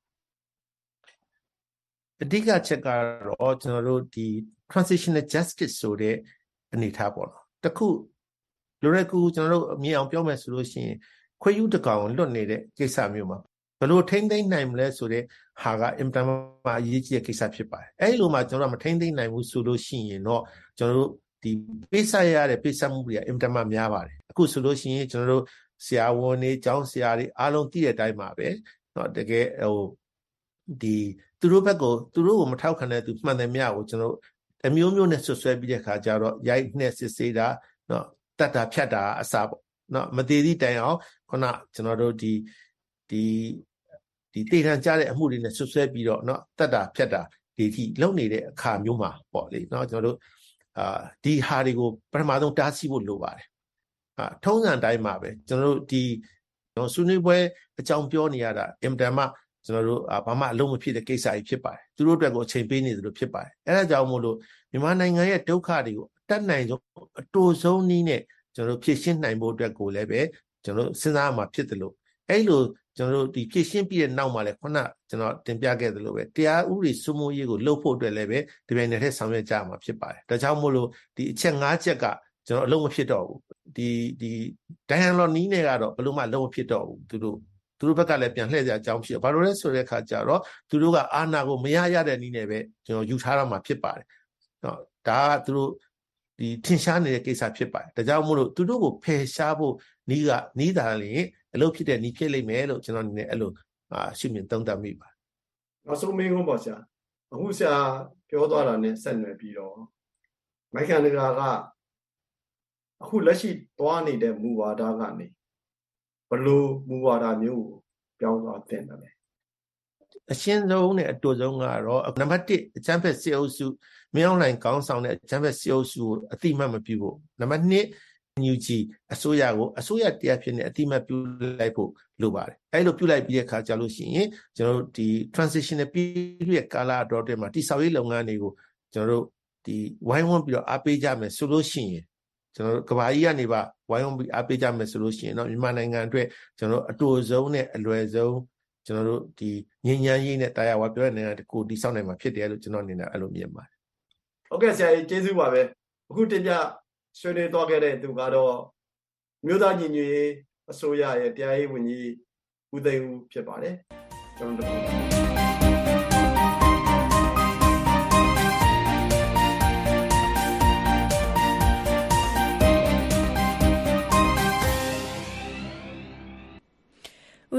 အဓိကချက်ကတော့ကျွန်တော်တို့ဒီ transitional justice ဆိုတဲ့အနေထားပေါ့နော်တခုလိုရကူကျွန်တော်တို့အမြင်အောင်ပြောမယ်ဆိုလို့ရှိရင်ခွေးယူတကောင်လွတ်နေတဲ့ကိစ္စမျိုးမှာဘယ်လိုထိမ့်သိမ့်နိုင်မလဲဆိုတဲ့ဟာကအင်တာမအရေးကြီးတဲ့ကိစ္စဖြစ်ပါတယ်အဲဒီလိုမှကျွန်တော်တို့မထိမ့်သိမ့်နိုင်ဘူးဆိုလို့ရှိရင်တော့ကျွန်တော်တို့ဒီပေးဆက်ရတဲ့ပေးဆက်မှုတွေကအင်တာမများပါတယ်အခုဆိုလို့ရှိရင်ကျွန်တော်တို့ဆရာဝန်တွေကျောင်းဆရာတွေအားလုံးသိတဲ့အတိုင်းပါပဲเนาะတကယ်ဟိုဒီသူတို့ဘက်ကိုသူတို့ကိုမထောက်ခံတဲ့သူမှန်တယ်များကိုကျွန်တော်အမျိုးမျိုးနဲ့ဆွဆွဲပြီးတဲ့ခါကျတော့ရိုက်နှက်စစ်ဆေးတာเนาะတတ်တာဖြတ်တာအစားပေါ့เนาะမသေးသည့်တိုင်အောင်ခုနကျွန်တော်တို့ဒီဒီဒီတေထန်ကြတဲ့အမှုတွေနဲ့ဆွဆွဲပြီးတော့เนาะတတ်တာဖြတ်တာဒီထိလုံနေတဲ့အခါမျိုးမှာပေါ့လေเนาะကျွန်တော်တို့အာဒီဟာတွေကိုပထမဆုံးတားဆီးဖို့လိုပါတယ်အာထုံးစံတိုင်းမှာပဲကျွန်တော်တို့ဒီဆွေးနွေးပွဲအကြောင်းပြောနေရတာအင်တာမကျွန်တော်တို့ဘာမှအလုံးမဖြစ်တဲ့ကိစ္စကြီးဖြစ်ပါတယ်သူတို့အတွက်ကိုအချိန်ပေးနေသလိုဖြစ်ပါတယ်အဲဒါကြောင့်မို့လို့မြန်မာနိုင်ငံရဲ့ဒုက္ခတွေကိုအတတ်နိုင်ဆုံးအတူဆုံးနည်းနဲ့ကျွန်တော်တို့ဖြည့်ရှင်းနိုင်ဖို့အတွက်ကိုလည်းပဲကျွန်တော်တို့စဉ်းစားမှာဖြစ်တယ်လို့အဲ့လိုကျွန်တော်တို့ဒီဖြည့်ရှင်းပြီးတဲ့နောက်မှာလည်းခုနကျွန်တော်တင်ပြခဲ့သလိုပဲတရားဥပဒေစိုးမိုးရေးကိုလှုပ်ဖို့အတွက်လည်းပဲဒီပိုင်းနဲ့ထက်ဆောင်ရွက်ကြမှာဖြစ်ပါတယ်ဒါကြောင့်မို့လို့ဒီအချက်၅ချက်ကကျွန်တော်အလုံးမဖြစ်တော့ဘူးဒီဒီဒိုင်ဟန်လော်နီးနဲ့ကတော့ဘယ်လိုမှလုံးမဖြစ်တော့ဘူးသူတို့သူတို့ဘက်ကလည်းပြန်လှည့်ကြအကြောင်းဖြစ်ဘာလို့လဲဆိုတဲ့အခါကျတော့သူတို့ကအာဏာကိုမရရတဲ့နည်းနဲ့ပဲကျွန်တော်ယူထားရမှာဖြစ်ပါတယ်နော်ဒါကသူတို့ဒီထင်ရှားနေတဲ့ကိစ္စဖြစ်ပါတယ်ဒါကြောင့်မို့လို့သူတို့ကိုဖယ်ရှားဖို့နီးကနီးတာလည်းအလုပ်ဖြစ်တဲ့နီးဖြစ်လိမ့်မယ်လို့ကျွန်တော်အနေနဲ့အဲ့လိုအာရှုမြင်သုံးသပ်မိပါတယ်နောက်ဆုံးမင်းကုန်းပါဆရာအခုဆရာပြောသွားတာနဲ့ဆက်နွယ်ပြီးတော့မိုက်ကန်နဂါကအခုလက်ရှိသွားနေတဲ့မူဝါဒကနေဘလို့မူဝါဒမျိုးကိုပြောင်းသွားတင်တယ်အရှင်းဆုံးနဲ့အတူဆုံးကတော့နံပါတ်တစ်အချမ်းဖက်စစ်အုပ်စုမင်းအောင်လှိုင်ကောင်းဆောင်တဲ့အချမ်းဖက်စစ်အုပ်စုကိုအတိမတ်မပြုဖို့နံပါတ်နှစ်ညူဂျီအစိုးရကိုအစိုးရတရားဖြစ်နေအတိမတ်ပြုလိုက်ဖို့လိုပါတယ်အဲလိုပြုလိုက်ပြီးတဲ့အခါကျလို့ရှိရင်ကျွန်တော်တို့ဒီ transitional period ကာလအတော်အတွင်းမှာတိဆောက်ရေးလုပ်ငန်းတွေကိုကျွန်တော်တို့ဒီဝိုင်းဝန်းပြီးတော့အားပေးကြမယ်ဆိုလို့ရှိရင်ကျွန်တော်တို့ကဘာကြီးကနေပါဝိုင်းဝန်းပြီးအားပေးကြမယ်ဆိုလို့ရှိရင်တော့မြန်မာနိုင်ငံအတွက်ကျွန်တော်တို့အတူဆုံးနဲ့အလွယ်ဆုံးကျွန်တော်တို့ဒီငြိမ်းချမ်းရေးနဲ့တရားဝါပြောတဲ့နိုင်ငံတကူတည်ဆောက်နိုင်မှာဖြစ်တယ်လို့ကျွန်တော်အနေနဲ့အဲ့လိုမြင်ပါတယ်ဟုတ်ကဲ့ဆရာကြီးကျေးဇူးပါပဲအခုတင်ပြဆွေးနွေးသွားခဲ့တဲ့သူကတော့မြို့သားညီညွတ်ရေးအစိုးရရဲ့တရားရေးဝန်ကြီးဦးသိန်းဦးဖြစ်ပါတယ်ကျွန်တော်တို့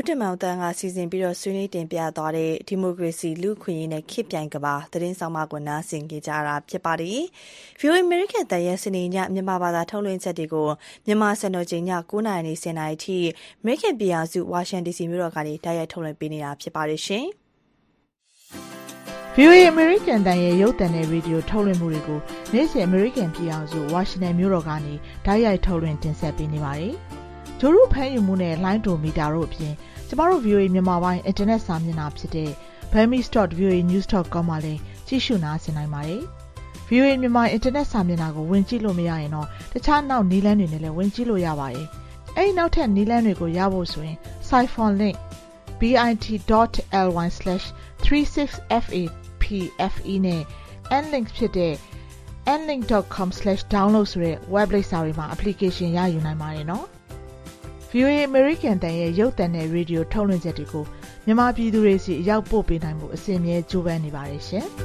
မောင်တန်းကစီစဉ်ပြီးတော့ဆွေးနွေးတင်ပြသွားတဲ့ဒီမိုကရေစီလူ့အခွင့်အရေးနဲ့ခေတ်ပြိုင်ကမ္ဘာသတင်းဆောင်မကိုနားဆင်ကြကြတာဖြစ်ပါတယ်။ ဗီအိုအေ American တန်ရဲ့စနေညမြန်မာဘာသာထုတ်လွှင့်ချက်တွေကိုမြန်မာစံတော်ချိန်ည၉နာရီနဲ့၁၀နာရီထိ American ပြည်ထောင်စုဝါရှင်တန် ဒီစီမြို့တော်ကနေတိုက်ရိုက်ထုတ်လွှင့်ပေးနေတာဖြစ်ပါတယ်ရှင်။ဗီအိုအေ American တန်ရဲ့ရုပ်သံနဲ့ရေဒီယိုထုတ်လွှင့်မှုတွေကိုနေ့စဉ် American ပြည်ထောင်စုဝါရှင်တန်မြို့တော်ကနေတိုက်ရိုက်ထုတ်လွှင့်တင်ဆက်ပေးနေပါတယ်။ဂျိုရုဖမ်းယူမှုနဲ့လိုင်းဒိုမီတာတို့အပြင်ကျမတို့ ဗီအိုအေ မြန်မာပိုင်းအင်တာနက်စာမျက်နှာဖြစ်တဲ့ burmese dot v o a news dot com မှာလည်းကြည့်ရှုနားဆင်နိုင်ပါတယ်။ ဗီအိုအေ မြန်မာအင်တာနက်စာမျက်နှာကိုဝင်ကြည့်လို့မရရင်တော့တခြားနောက်နည်းလမ်းတွေနဲ့လည်းဝင်ကြည့်လို့ရပါတယ်။အဲဒီနောက်ထပ်နည်းလမ်းတွေကိုရဖို့ဆိုရင် Siphon link bit dot ly slash three six f a p f e နဲ့ nlink ဖြစ်တဲ့ nlink dot com slash download ဆိုတဲ့ web လိပ်စာတွေမှာ application ရယူနိုင်ပါတယ်နော်။ ဗီအိုအေ American တန်ရဲ့ရုပ်သံနဲ့ရေဒီယိုထုတ်လွှင့်ချက်တွေကိုမြန်မာပြည်သူတွေစီအရောက်ပို့ပေးနိုင်မှုအစဉ်အမြဲကြိုးပမ်းနေပါတယ်ရှင်။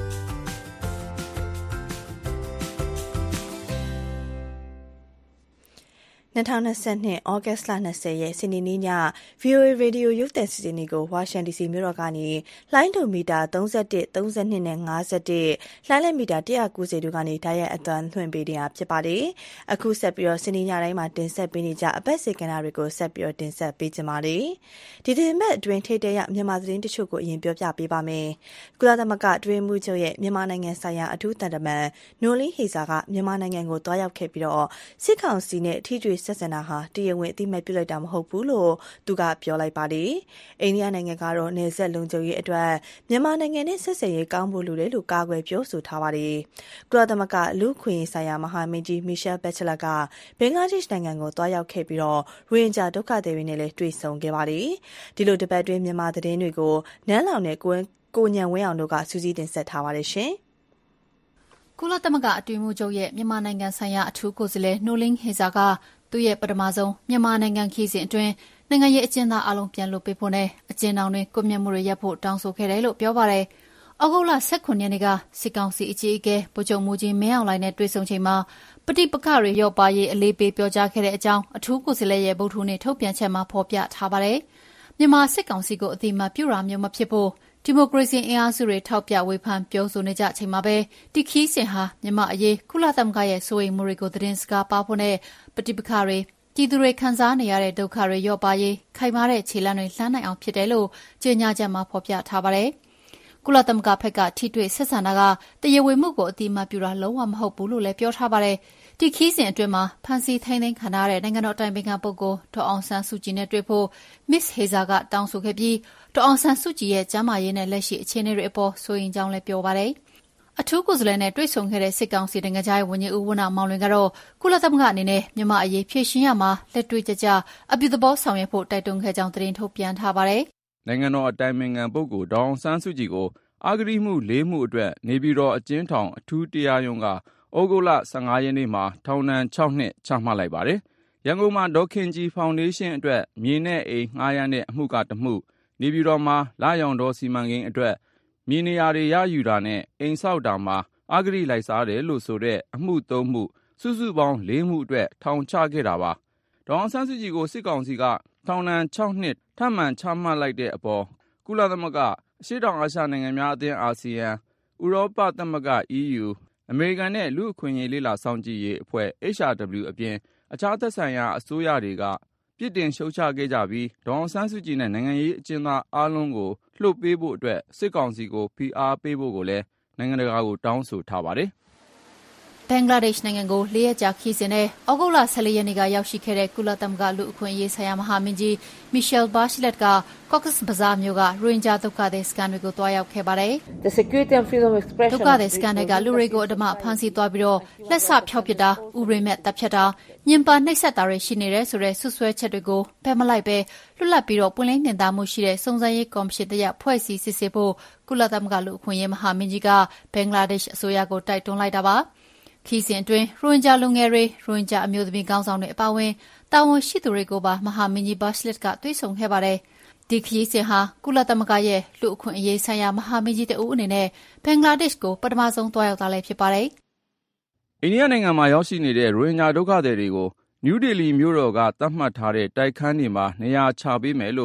၂၀၂၂ ဩဂတ်လ၂၀ရက်စနေနေ့ည ဗီအိုအေ ရေဒီယိုရုပ်သံစီစဉ်တွေကိုဝါရှင်တန် ဒီစီမြို့တော်ကနေလိုင်းဒိုမီတာ၃၁၊၃၂နဲ့၅၁လှိုင်းလက်မီတာ၁၉၀တို့ကနေတိုက်ရိုက်အသံလွှင့်ပေးနေတာဖြစ်ပါတယ်။အခုဆက်ပြီးတော့စနေညတိုင်းမှာတင်ဆက်ပေးနေကြအပတ်စဉ်ကဏ္ဍတွေကိုဆက်ပြီးတော့တင်ဆက်ပေးကြပါမယ်။ဒီသတင်းပတ်အတွင်းထိပ်တရမြန်မာသတင်းတချို့ကိုအရင်ပြောပြပေးပါမယ်။ကုလသမဂ္ဂအတွင်းမှုချုပ်ရဲ့မြန်မာနိုင်ငံဆိုင်ရာအထူးတန်တမန်နိုလင်းဟေဇာကမြန်မာနိုင်ငံကိုတွားရောက်ခဲ့ပြီးတော့စစ်ကောင်စီနဲ့ထိတွေ့ဆက်ဆံတာဟာတရားဝင်အသိမှတ်ပြုလိုက်တာမဟုတ်ဘူးလို့သူကပြောလိုက်ပါတယ်။အိန္ဒိယနိုင်ငံကတော့နယ်စပ်လုံခြုံရေးအတွက်မြန်မာနိုင်ငံနဲ့ဆက်ဆံရေးကောင်းဖို့လိုတယ်လို့ကာကွယ်ပြောဆိုထားပါတယ်။ကုလသမဂ္ဂလူ့အခွင့်အရေးဆိုင်ရာမဟာမင်းကြီးမီရှယ်ဘက်ချလာကဘင်္ဂလားဒေ့ရှ်နိုင်ငံကိုတွားရောက်ခဲ့ပြီးတော့ရိုဟင်ဂျာဒုက္ခသည်တွေနဲ့လည်းတွေ့ဆုံခဲ့ပါတယ်။ဒီလိုတပတ်အတွင်းမြန်မာသတင်းတွေကိုနန်းလောင်နဲ့ကိုကိုညံဝင်းအောင်တို့ကစူးစီးတင်ဆက်ထားပါတယ်ရှင်။ကုလသမဂ္ဂအတွင်းမှုချုပ်ရဲ့မြန်မာနိုင်ငံဆိုင်ရာအထူးကိုယ်စားလှယ်နိုလင်းဟေဇာကသူ့ရဲ့ပထမဆုံးမြန်မာနိုင်ငံခရီးစဉ်အတွင်းနိုင်ငံရေးအကျဉ်းသားအလုံးပြန်လွှတ်ပေးဖို့နဲ့အကျဉ်းထောင်တွေကွပ်မျက်မှုတွေရပ်ဖို့တောင်းဆိုခဲ့တယ်လို့ပြောပါတယ်။ဩဂုတ်လ၁၇ရက်နေ့ကစစ်ကောင်စီအကြီးအကဲဗိုလ်ချုပ်မှူးကြီးမင်းအောင်လှိုင်နဲ့တွေ့ဆုံချိန်မှာပဋိပက္ခတွေလျော့ပါးရေးအလေးပေးပြောကြားခဲ့တဲ့အကြောင်းအထူးကိုယ်စားလှယ်ရဲ့ဗုဒ္ဓဟူးနေ့ထုတ်ပြန်ချက်မှာဖော်ပြထားပါတယ်။မြန်မာစစ်ကောင်စီကိုအသိအမှတ်ပြုတာမျိုးမဖြစ်ဖို့ဒီမိုကရေစီအင်အားစုတွေထောက်ပြဝေဖန်ပြောဆိုနေကြချိန်မှာပဲဒီခီးစဉ်ဟာမြန်မာအရေးကုလသမဂ္ဂရဲ့စိုးရိမ်မှုတွေကိုသတင်းစကားပါဖို့နဲ့ပဋိပက္ခတွေပြည်သူတွေခံစားနေရတဲ့ဒုက္ခတွေလျော့ပါးရေးခိုင်မာတဲ့ခြေလှမ်းတွေလှမ်းနိုင်အောင်ဖြစ်တယ်လို့ကြေညာချက်မှာဖော်ပြထားပါတယ်။ကုလသမဂ္ဂဘက်ကထိတွေ့ဆက်ဆံတာကတရားဝင်မှုကိုအတိအမှတ်ပြုတာလုံးဝမဟုတ်ဘူးလို့လည်းပြောထားပါတယ်။ဒီခီးစဉ်အတွင်းမှာဖန်စီထိန်းသိမ်းခံထားတဲ့နိုင်ငံတော်အတိုင်ပင်ခံပုဂ္ဂိုလ်ဒေါ်အောင်ဆန်းစုကြည်နဲ့တွေ့ဖို့မစ္စဟေဇာကတောင်းဆိုခဲ့ပြီးဒေါ်အောင်ဆန်းစုကြည်ရဲ့ကျန်းမာရေးနဲ့လက်ရှိအခြေအနေတွေအပေါ်စိုးရိမ်ကြောင်းလည်းပြောပါတယ်။အထူးကိုယ်စားလှယ်နဲ့တွေ့ဆုံခဲ့တဲ့စစ်ကောင်စီနိုင်ငံခြားရေးဝန်ကြီးဦးဝဏ္ဏမောင်လွင်ကတော့ကုလသမဂ္ဂအနေနဲ့မြန်မာအရေးဖြေရှင်းရမှာလက်တွေ့ကျကျအပြုသဘောဆောင်ရွက်ဖို့တိုက်တွန်းခဲ့ကြောင်းသတင်းထုတ်ပြန်ထားပါတယ်။နိုင်ငံတော်အတိုင်ပင်ခံပုဂ္ဂိုလ်ဒေါ်အောင်ဆန်းစုကြည်ကိုအဂတိမှုလေးမှုအတွက်နေပြည်တော်အကျဉ်းထောင်အထူးတရားရုံးကဩဂုတ်လ၁၅ရက်နေ့မှာထောင်ဒဏ်၆နှစ်ချမှတ်လိုက်ပါတယ်။ရန်ကုန်မှာဒေါ်ခင်ကြည်ဖောင်ဒေးရှင်းအတွက်မြေနဲ့အိမ်ငှားရမ်းတဲ့အမှုကတမှုနေပြည်တော်မှာလရောင်တော်စီမံကိန်းအတွက်မြေနေရာတွေရယူတာနဲ့အိမ်ဆောက်တာမှာအဂတိလိုက်စားတယ်လို့ဆိုတဲ့အမှုသုံးမှုစုစုပေါင်းလေးမှုအတွက်ထောင်ချခဲ့တာပါ။ဒေါ်အောင်ဆန်းစုကြည်ကိုစစ်ကောင်စီကထောင်ဒဏ်၆နှစ်ထပ်မံချမှတ်လိုက်တဲ့အပေါ်ကုလသမဂ္ဂအရှေ့တောင်အာရှနိုင်ငံများအသင်းအာဆီယံဥရောပသမဂ္ဂ အီးယူ အမေရိကန်နဲ့လူ့အခွင့်အရေးလေ့လာစောင့်ကြည့်ရေးအဖွဲ့ H R W အပြင်အခြားသက်ဆိုင်ရာအစိုးရတွေကပြစ်တင်ရှုတ်ချခဲ့ကြပြီးဒေါ်အောင်ဆန်းစုကြည်နဲ့နိုင်ငံရေးအကျဉ်းသားအားလုံးကိုလွှတ်ပေးဖို့အတွက်စစ်ကောင်စီကိုဖိအားပေးဖို့ကိုလည်းနိုင်ငံတကာကိုတောင်းဆိုထားပါတယ်။ဘင်္ဂလားဒေ့ရှ်နိုင်ငံကိုလေးရက်ကြာခီးစဉ်နဲ့ဩဂုတ်လ၁၄ရက်နေ့ကရောက်ရှိခဲ့တဲ့ကုလသမဂ္ဂလူ့အခွင့်အရေးဆိုင်ရာမဟာမင်းကြီးမီရှယ်ဘာရှလက်က Cox's Bazar မြို့ကရိုဟင်ဂျာဒုက္ခသည်စခန်းတွေကိုတွားရောက်ခဲ့ပါတယ်။ဒုက္ခသည်စခန်းတွေကလူတွေကိုအဓမ္မဖမ်းဆီးသွားပြီးတော့လက်စဖျောက်ပစ်တာဥပဒေမဲ့တပ်ဖြတ်တာညှဉ်းပန်းနှိပ်စက်တာတွေရှိနေတဲ့ဆိုတဲ့ဆွဆွဲချက်တွေကိုဖယ်မလိုက်ပဲလွတ်လပ်ပြီးတော့ပွင့်လင်းမြင်သာမှုရှိတဲ့စုံစမ်းရေးကော်မရှင်တရက်ဖွဲ့စည်းစစ်ဆေးဖို့ကုလသမဂ္ဂလူ့အခွင့်အရေးမဟာမင်းကြီးကဘင်္ဂလားဒေ့ရှ်အစိုးရကိုတိုက်တွန်းလိုက်တာပါခီးစဉ်အတွင်းရိုဟင်ဂျာလူငယ်တွေရိုဟင်ဂျာအမျိုးသမီးခေါင်းဆောင်တွေအပါအဝင်တာဝန်ရှိသူတွေကိုပါမဟာမင်းကြီးဘာရှလက်ကတွေ့ဆုံခဲ့ပါတယ်ဒီခီးစဉ်ဟာကုလသမဂ္ဂရဲ့လူ့အခွင့်အရေးဆိုင်ရာမဟာမင်းကြီးတဦးအနေနဲ့ဘင်္ဂလားဒေ့ရှ်ကိုပထမဆုံးတွားရောက်တာလည်းဖြစ်ပါတယ်အိန္ဒိယနိုင်ငံမှာရောက်ရှိနေတဲ့ရိုဟင်ဂျာဒုက္ခသည်တွေကိုနယူးဒေလီမြို့တော်ကသတ်မှတ်ထားတဲ့တိုက်ခန်းတွေမှာနေရာချပေးမယ်လို့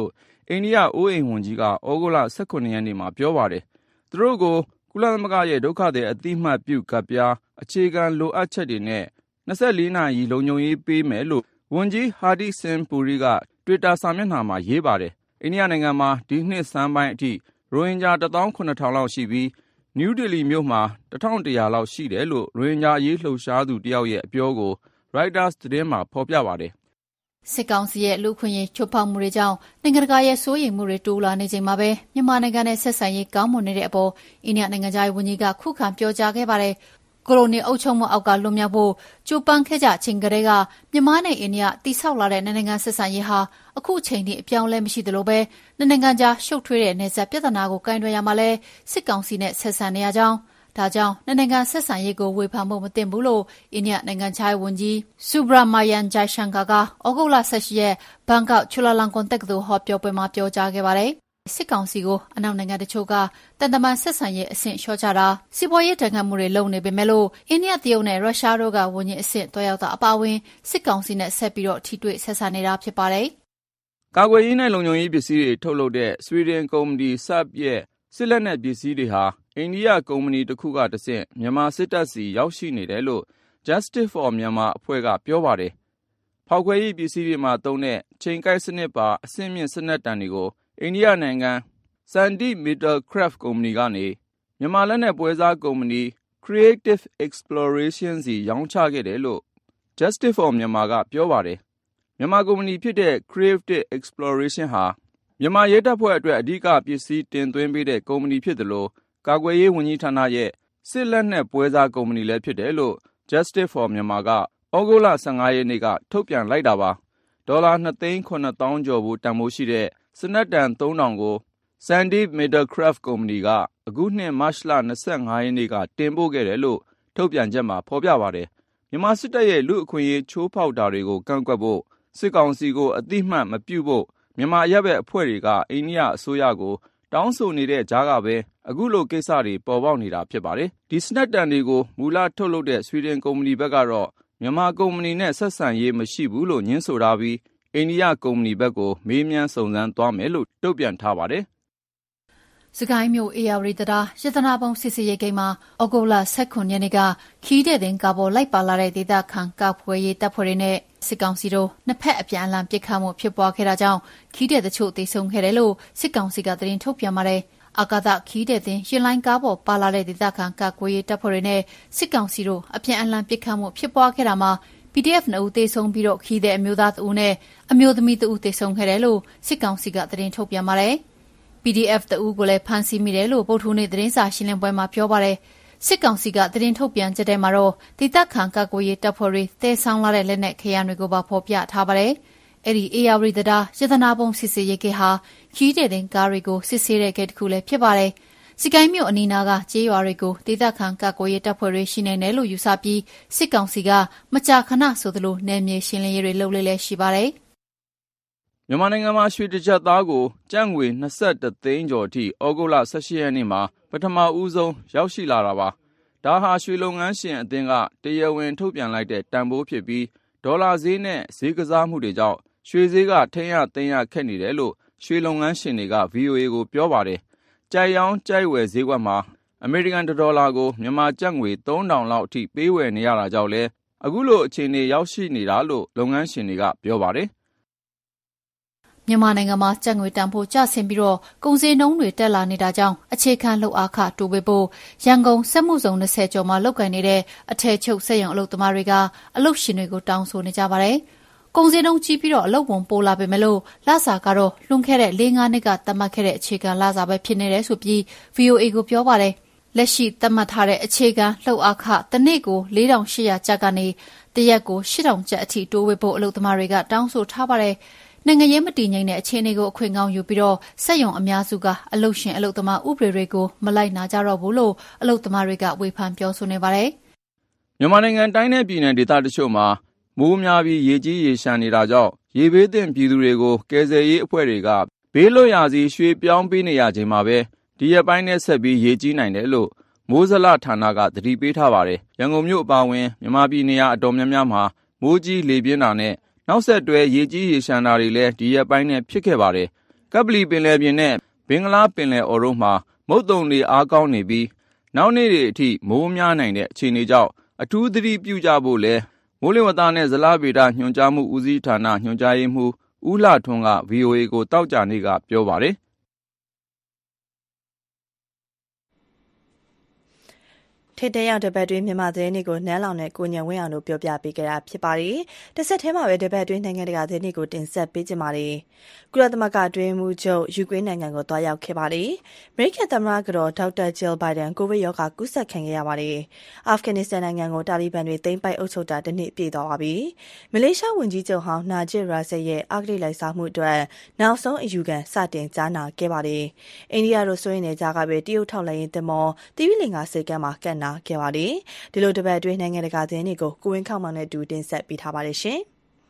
အိန္ဒိယအိုးအိမ်ဝန်ကြီးကဩဂုတ်လ၁၇ရက်နေ့မှာပြောပါတယ်။သူတို့ကိုကုလသမဂ္ဂရဲ့ဒုက္ခသည်အသိမှတ်ပြုကဒ်ပြားအခြေခံလိုအပ်ချက်တွေနဲ့၂၄နာရီလုံခြုံရေးပေးမယ်လို့ဝန်ကြီးဟာဒီဆင်ပူရီက Twitter စာမျက်နှာမှာရေးပါတယ်။အိန္ဒိယနိုင်ငံမှာဒီနှစ်ဆန်းပိုင်းအထိရိုဟင်ဂျာတစ်သောင်းခုနှစ်ထောင်လောက်ရှိပြီးနယူးဒေလီမြို့မှာတစ်ထောင်တစ်ရာလောက်ရှိတယ်လို့ရိုဟင်ဂျာအရေးလှုပ်ရှားသူတယောက်ရဲ့အပြောကို Reuters သတင်းမှာဖော်ပြပါတယ်။စစ်ကောင်စီရဲ့လူခွင့်ရေးချိုးဖောက်မှုတွေကြောင့်နိုင်ငံတကာရဲ့စိုးရိမ်မှုတွေတိုးလာနေချိန်မှာပဲမြန်မာနိုင်ငံနဲ့ဆက်ဆံရေးကောင်းမွန်နေတဲ့အပေါ်အိန္ဒိယနိုင်ငံသားဝန်ကြီးကခုခံပြောကြားခဲ့ပါတယ်။ကိုလိုနီအုပ်ချုပ်မှုအောက်ကလွတ်မြောက်ဖို့ကြိုးပမ်းခဲ့ကြချိန်ကတည်းကမြန်မာနဲ့အိန္ဒိယတိဆောက်လာတဲ့နိုင်ငံဆက်ဆံရေးဟာအခုချိန်ထိအပြောင်းလဲမရှိသလိုပဲနိုင်ငံကြားရှုပ်ထွေးတဲ့နယ်စပ်ပြဿနာကိုကင်တွယ်ရမှာလဲစစ်ကောင်စီနဲ့ဆက်ဆံနေရကြောင်းဒါကြောင့်နိုင်ငံဆက်ဆံရေးကိုဝေဖန်ဖို့မသင့်ဘူးလို့အိန္ဒိယနိုင်ငံခြားရေးဝန်ကြီး Subrahmanyam Jaishankar ကဩဂုတ်လ၁၈ရက်ဘန်ကောက်ချူလာလန်ကွန်တက္ကသိုလ်ဟောပြောပွဲမှာပြောကြားခဲ့ပါတယ်။စစ်ကောင်စီကိုအနောက်နိုင်ငံတချို့ကတန်တမန်ဆက်ဆံရေးအဆင့်လျှော့ချတာစီးပွားရေးတန်ခတ်မှုတွေလုပ်နေပေမဲ့လို့အိန္ဒိယတရုတ်နဲ့ရုရှားတို့ကဝန်ကြီးအဆင့်တွဲရောက်တာအပါအဝင်စစ်ကောင်စီနဲ့ဆက်ပြီးတော့ထိတွေ့ဆက်ဆံနေတာဖြစ်ပါတယ်။ကာကွယ်ရေးနဲ့လုံခြုံရေးပစ္စည်းတွေထုတ်လုပ်တဲ့ဆွီဒင်ကုမ္ပဏီ Saab ရဲ့စစ်လက်နက်ပစ္စည်းတွေဟာအိန္ဒိယကုမ္ပဏီတစ်ခုကတဆင့်မြန်မာစစ်တပ်စီရောက်ရှိနေတယ်လို့ Justice for Myanmar အဖွဲ့ကပြောပါတယ်။ဖောက်ခွဲရေးပစ္စည်းတွေမှာသုံးတဲ့ချိန်ကိုက်စနစ်ပါအဆင့်မြင့်စနက်တံတွေကိုအိန္ဒိယနိုင်ငံ Sandeep Metalcraft ကုမ္ပဏီကနေမြန်မာလက်နက်ပွဲစားကုမ္ပဏီ Creative Exploration စီရောင်းချခဲ့တယ်လို့ Justice for Myanmar ကပြောပါတယ်။မြန်မာကုမ္ပဏီဖြစ်တဲ့ Creative Exploration ဟာမြန်မာရဲတပ်ဖွဲ့အတွက်အဓိကပစ္စည်းတင်သွင်းပေးတဲ့ကုမ္ပဏီဖြစ်တယ်လို့ကာကွယ်ရေးဝန်ကြီးဌာနရဲ့စစ်လက်နက်ပွဲစားကုမ္ပဏီလည်းဖြစ်တယ်လို့ Justice for Myanmar ကဩဂုတ်လ၁၅ရက်နေ့ကထုတ်ပြန်လိုက်တာပါ။ဒေါ်လာ၂သိန်းခုနှစ်သောင်းကျော်ဘူးတန်ဖိုးရှိတဲ့စနက်တန်သုံးထောင်ကို Sandeep Metalcraft ကုမ္ပဏီကအခုနှစ်မတ်လ၂၅ရက်နေ့ကတင်ပို့ခဲ့တယ်လို့ထုတ်ပြန်ချက်မှာဖော်ပြပါတယ်။မြန်မာစစ်တပ်ရဲ့လူအခွင့်အရေးချိုးဖောက်တာတွေကိုကန့်ကွက်ဖို့စစ်ကောင်စီကိုအတိမတ်မပြုဖို့မြန်မာရပ်ဘက်အဖွဲ့တွေကအိန္ဒိယအစိုးရကိုတောင်းဆိုနေတဲ့ကြားကပဲအခုလိုကိစ္စတွေပေါ်ပေါက်နေတာဖြစ်ပါတယ်။ဒီစနက်တန်တွေကိုမူလထုတ်လုပ်တဲ့ဆွီဒင်ကုမ္ပဏီဘက်ကတော့မြန်မာကုမ္ပဏီနဲ့ဆက်ဆံရေးမရှိဘူးလို့ညင်းဆိုထားပြီးအိန္ဒိယကုမ္ပဏီဘက်ကိုမေးမြန်းစုံစမ်းသွားမယ်လို့တုံ့ပြန်ထားပါတယ်။စကိုင်းမြို့အေယာဝတီတရာရတနာပုံစစ်စေးရေးဂိမ်းမှာဩဂုတ်လ၁၉ရက်နေ့ကခီးတဲ့တင်ကာပေါ်လိုက်ပါလာတဲ့ဒေသခံကာဖွယ်ရေးတပ်ဖွဲ့တွေနဲ့စစ်ကောင်စီတို့နှစ်ဖက်အပြန်အလှန်ပစ်ခတ်မှုဖြစ်ပွားခဲ့တာကြောင့်ခီးတဲ့တချို့သေဆုံးခဲ့တယ်လို့စစ်ကောင်စီကသတင်းထုတ်ပြန်ပါတယ်။အာကာသခီးတဲ့တင်ရင်လိုင်းကားပေါ်ပါလာတဲ့ဒေသခံကာကွယ်ရေးတပ်ဖွဲ့တွေနဲ့စစ်ကောင်စီတို့အပြန်အလှန်ပစ်ခတ်မှုဖြစ်ပွားခဲ့တာမှာ ပီဒီအက်ဖ် နှစ်ဦးသေဆုံးပြီးတော့ခီးတဲ့အမျိုးသားတဦးနဲ့အမျိုးသမီးတဦးသေဆုံးခဲ့တယ်လို့စစ်ကောင်စီကသတင်းထုတ်ပြန်ပါတယ်။ ပီဒီအက်ဖ် တဦးကိုလည်းဖမ်းဆီးမိတယ်လို့ဗုဒ္ဓဟူးနေ့သတင်းစာရှင်းလင်းပွဲမှာပြောပါတယ်။စစ်ကောင်စီကသတင်းထုတ်ပြန်ချက်ထဲမှာတော့ဒေသခံကာကွယ်ရေးတပ်ဖွဲ့တွေတဲဆောင်လာတဲ့လက်နက်ခဲယမ်းတွေကိုပါဖော်ပြထားပါတယ်။အဲ့ဒီအေယာဝတီတရာရတနာပုံစစ်စေးရေးဂိတ်ဟာခီးတဲ့တင်ကားတွေကိုစစ်ဆေးတဲ့ဂိတ်တစ်ခုလည်းဖြစ်ပါတယ်။စကိုင်းမြို့အနီးနားကကျေးရွာတွေကိုဒေသခံကာကွယ်ရေးတပ်ဖွဲ့တွေရှိနေတယ်လို့ယူဆပြီးစစ်ကောင်စီကမကြာခဏဆိုသလိုနယ်မြေရှင်းလင်းရေးတွေလုပ်လေ့လည်းရှိပါတယ်။မြန်မာနိုင်ငံမှာရွှေတစ်ကျပ်သားကိုကျပ်ငွေ၂၁သိန်းကျော်အထိဩဂုတ်လ၁၈ရက်နေ့မှာပထမဦးဆုံးရောက်ရှိလာတာပါ။ဒါဟာရွှေလုပ်ငန်းရှင်အသင်းကတရားဝင်ထုတ်ပြန်လိုက်တဲ့တန်ဖိုးဖြစ်ပြီးဒေါ်လာဈေးနဲ့ဈေးကစားမှုတွေကြောင့်ရွှေဈေးကထိန်းရသိမ်းရခက်နေတယ်လို့ရွှေလုပ်ငန်းရှင်တွေက ဗွီအိုအေ ကိုပြောပါတယ်။ကြိုက်ရောင်းကြိုက်ဝယ်ဈေးကွက်မှာအမေရိကန်ဒေါ်လာကိုမြန်မာကျပ်ငွေသုံးထောင်လောက်အထိပေးဝယ်နေရတာကြောင့်လဲအခုလိုအခြေအနေရောက်ရှိနေတာလို့လုပ်ငန်းရှင်တွေကပြောပါတယ်။မြန်မာနိုင်ငံမှာကျပ်ငွေတန်ဖိုးကျဆင်းပြီးတော့ကုန်စည်နှုန်းတွေတက်လာနေတာကြောင့်အခြေခံလုပ်အားခတိုးပေးဖို့ရန်ကုန်စက်မှုဇုံ၂၀ကျော်မှာလုပ်ကိုင်နေတဲ့အထည်ချုပ်စက်ရုံအလုပ်သမားတွေကအလုပ်ရှင်တွေကိုတောင်းဆိုနေကြပါတယ်။ကုန်စည်နှုန်းကြီးပြီးတော့အလုပ်ဝန်ပိုလာပေမဲ့လို့လစာကတော့လွန်ခဲ့တဲ့၄-၅နှစ်ကသတ်မှတ်ခဲ့တဲ့အခြေခံလစာပဲဖြစ်နေတယ်ဆိုပြီး ဗွီအိုအေ ကိုပြောပါတယ်။လက်ရှိသတ်မှတ်ထားတဲ့အခြေခံလုပ်အားခတစ်နေ့ကို၄ထောင်၈ရာကျပ်ကနေတရက်ကို၈ထောင်ကျပ်အထိတိုးဝေဖို့အလုပ်သမားတွေကတောင်းဆိုထားပါတယ်။နိုင်ငံရေးမတည်ငြိမ်တဲ့အခြေအနေကိုအခွင့်ကောင်းယူပြီးတော့စက်ရုံအများစုကအလုပ်ရှင်အလုပ်သမားဥပဒေတွေကိုမလိုက်နာကြတော့ဘူးလို့အလုပ်သမားတွေကဝေဖန်ပြောဆိုနေပါတယ်။မြန်မာနိုင်ငံတိုင်းနဲ့ပြည်နယ်ဒေသတချို့မှာမိုးများပြီးရေကြီးရေရှမ်းနေတာကြောင့်ရေဘေးသင့်ပြည်သူတွေကိုကယ်ဆယ်ရေးအဖွဲ့တွေကဘေးလွတ်ရာစီရွှေ့ပြောင်းပေးနေရချိန်မှာပဲဒီရက်ပိုင်းနဲ့ဆက်ပြီးရေကြီးနိုင်တယ်လို့မိုးဇလဌာနကသတိပေးထားပါတယ်။ရန်ကုန်မြို့အပါအဝင်မြန်မာပြည်နေရာအတော်များများမှာမိုးကြီးလေပြင်းတာနဲ့နောက်ဆက်တွဲရေကြီးရေရှမ်းတာတွေလည်းဒီရက်ပိုင်းနဲ့ဖြစ်ခဲ့ပါတယ်။ကပလီပင်လယ်ပြင်နဲ့ဘင်္ဂလားပင်လယ်အော်တို့မှာမုတ်သုန်တွေအားကောင်းနေပြီးနောက်နေ့တွေအထိမိုးများနိုင်တဲ့အခြေအနေကြောင့်အထူးသတိပြုကြဖို့လဲမိုးလေဝသနဲ့ဇလဗေဒညွှန်ကြားမှုဦးစီးဌာနညွှန်ကြားရေးမှူးဦးလှထွန်းက ဗွီအိုအေ ကိုတောက်ကြနေ့ကပြောပါတယ်ထိတဲ့ရောက်တပတ်တွင်းမြန်မာသတင်းတွေကိုနန်းလောင်နဲ့ကိုညံဝင်းအောင်တို့ပြောပြပေးကြတာဖြစ်ပါတယ်။တစ်ဆက်တည်းမှာပဲတပတ်တွင်းနိုင်ငံတကာသတင်းတွေကိုတင်ဆက်ပေးကြပါမယ်။ကုလသမဂ္ဂအတွင်းမှုချုပ်ယူကရိန်းနိုင်ငံကိုတွားရောက်ခဲ့ပါတယ်။အမေရိကန်သမ္မတကတော့ဒေါက်တာဂျီလ်ဘိုင်ဒန်ကိုဗစ်ရောဂါကူးစက်ခံခဲ့ရပါတယ်။အာဖဂန်နစ္စတန်နိုင်ငံကိုတာလီဘန်တွေသိမ်းပိုက်အုပ်ချုပ်တာတစ်နှစ်ပြည့်သွားပါပြီ။မလေးရှားဝန်ကြီးချုပ်ဟောင်းနာဂျစ်ရာဆယ်ရဲ့အဂတိလိုက်စားမှုအတွက်နောက်ဆုံးအယူခံစတင်ကြားနာခဲ့ပါတယ်။အိန္ဒိယတို့ဆိုရင်လည်းကြားကပဲတရုတ်ထောက်လှမ်းရေးသင်္ဘောတိဝိလင်္ကာစိတ်ကမ်းမှာကန့်နာခဲ့ပါတယ်ဒီလိုတပတ်အတွင်းနိုင်ငံတကာသတင်းတွေကိုကိုဝင်းခောက်မောင်နဲ့တူတင်ဆက်ပေးထားပါတယ်ရှင်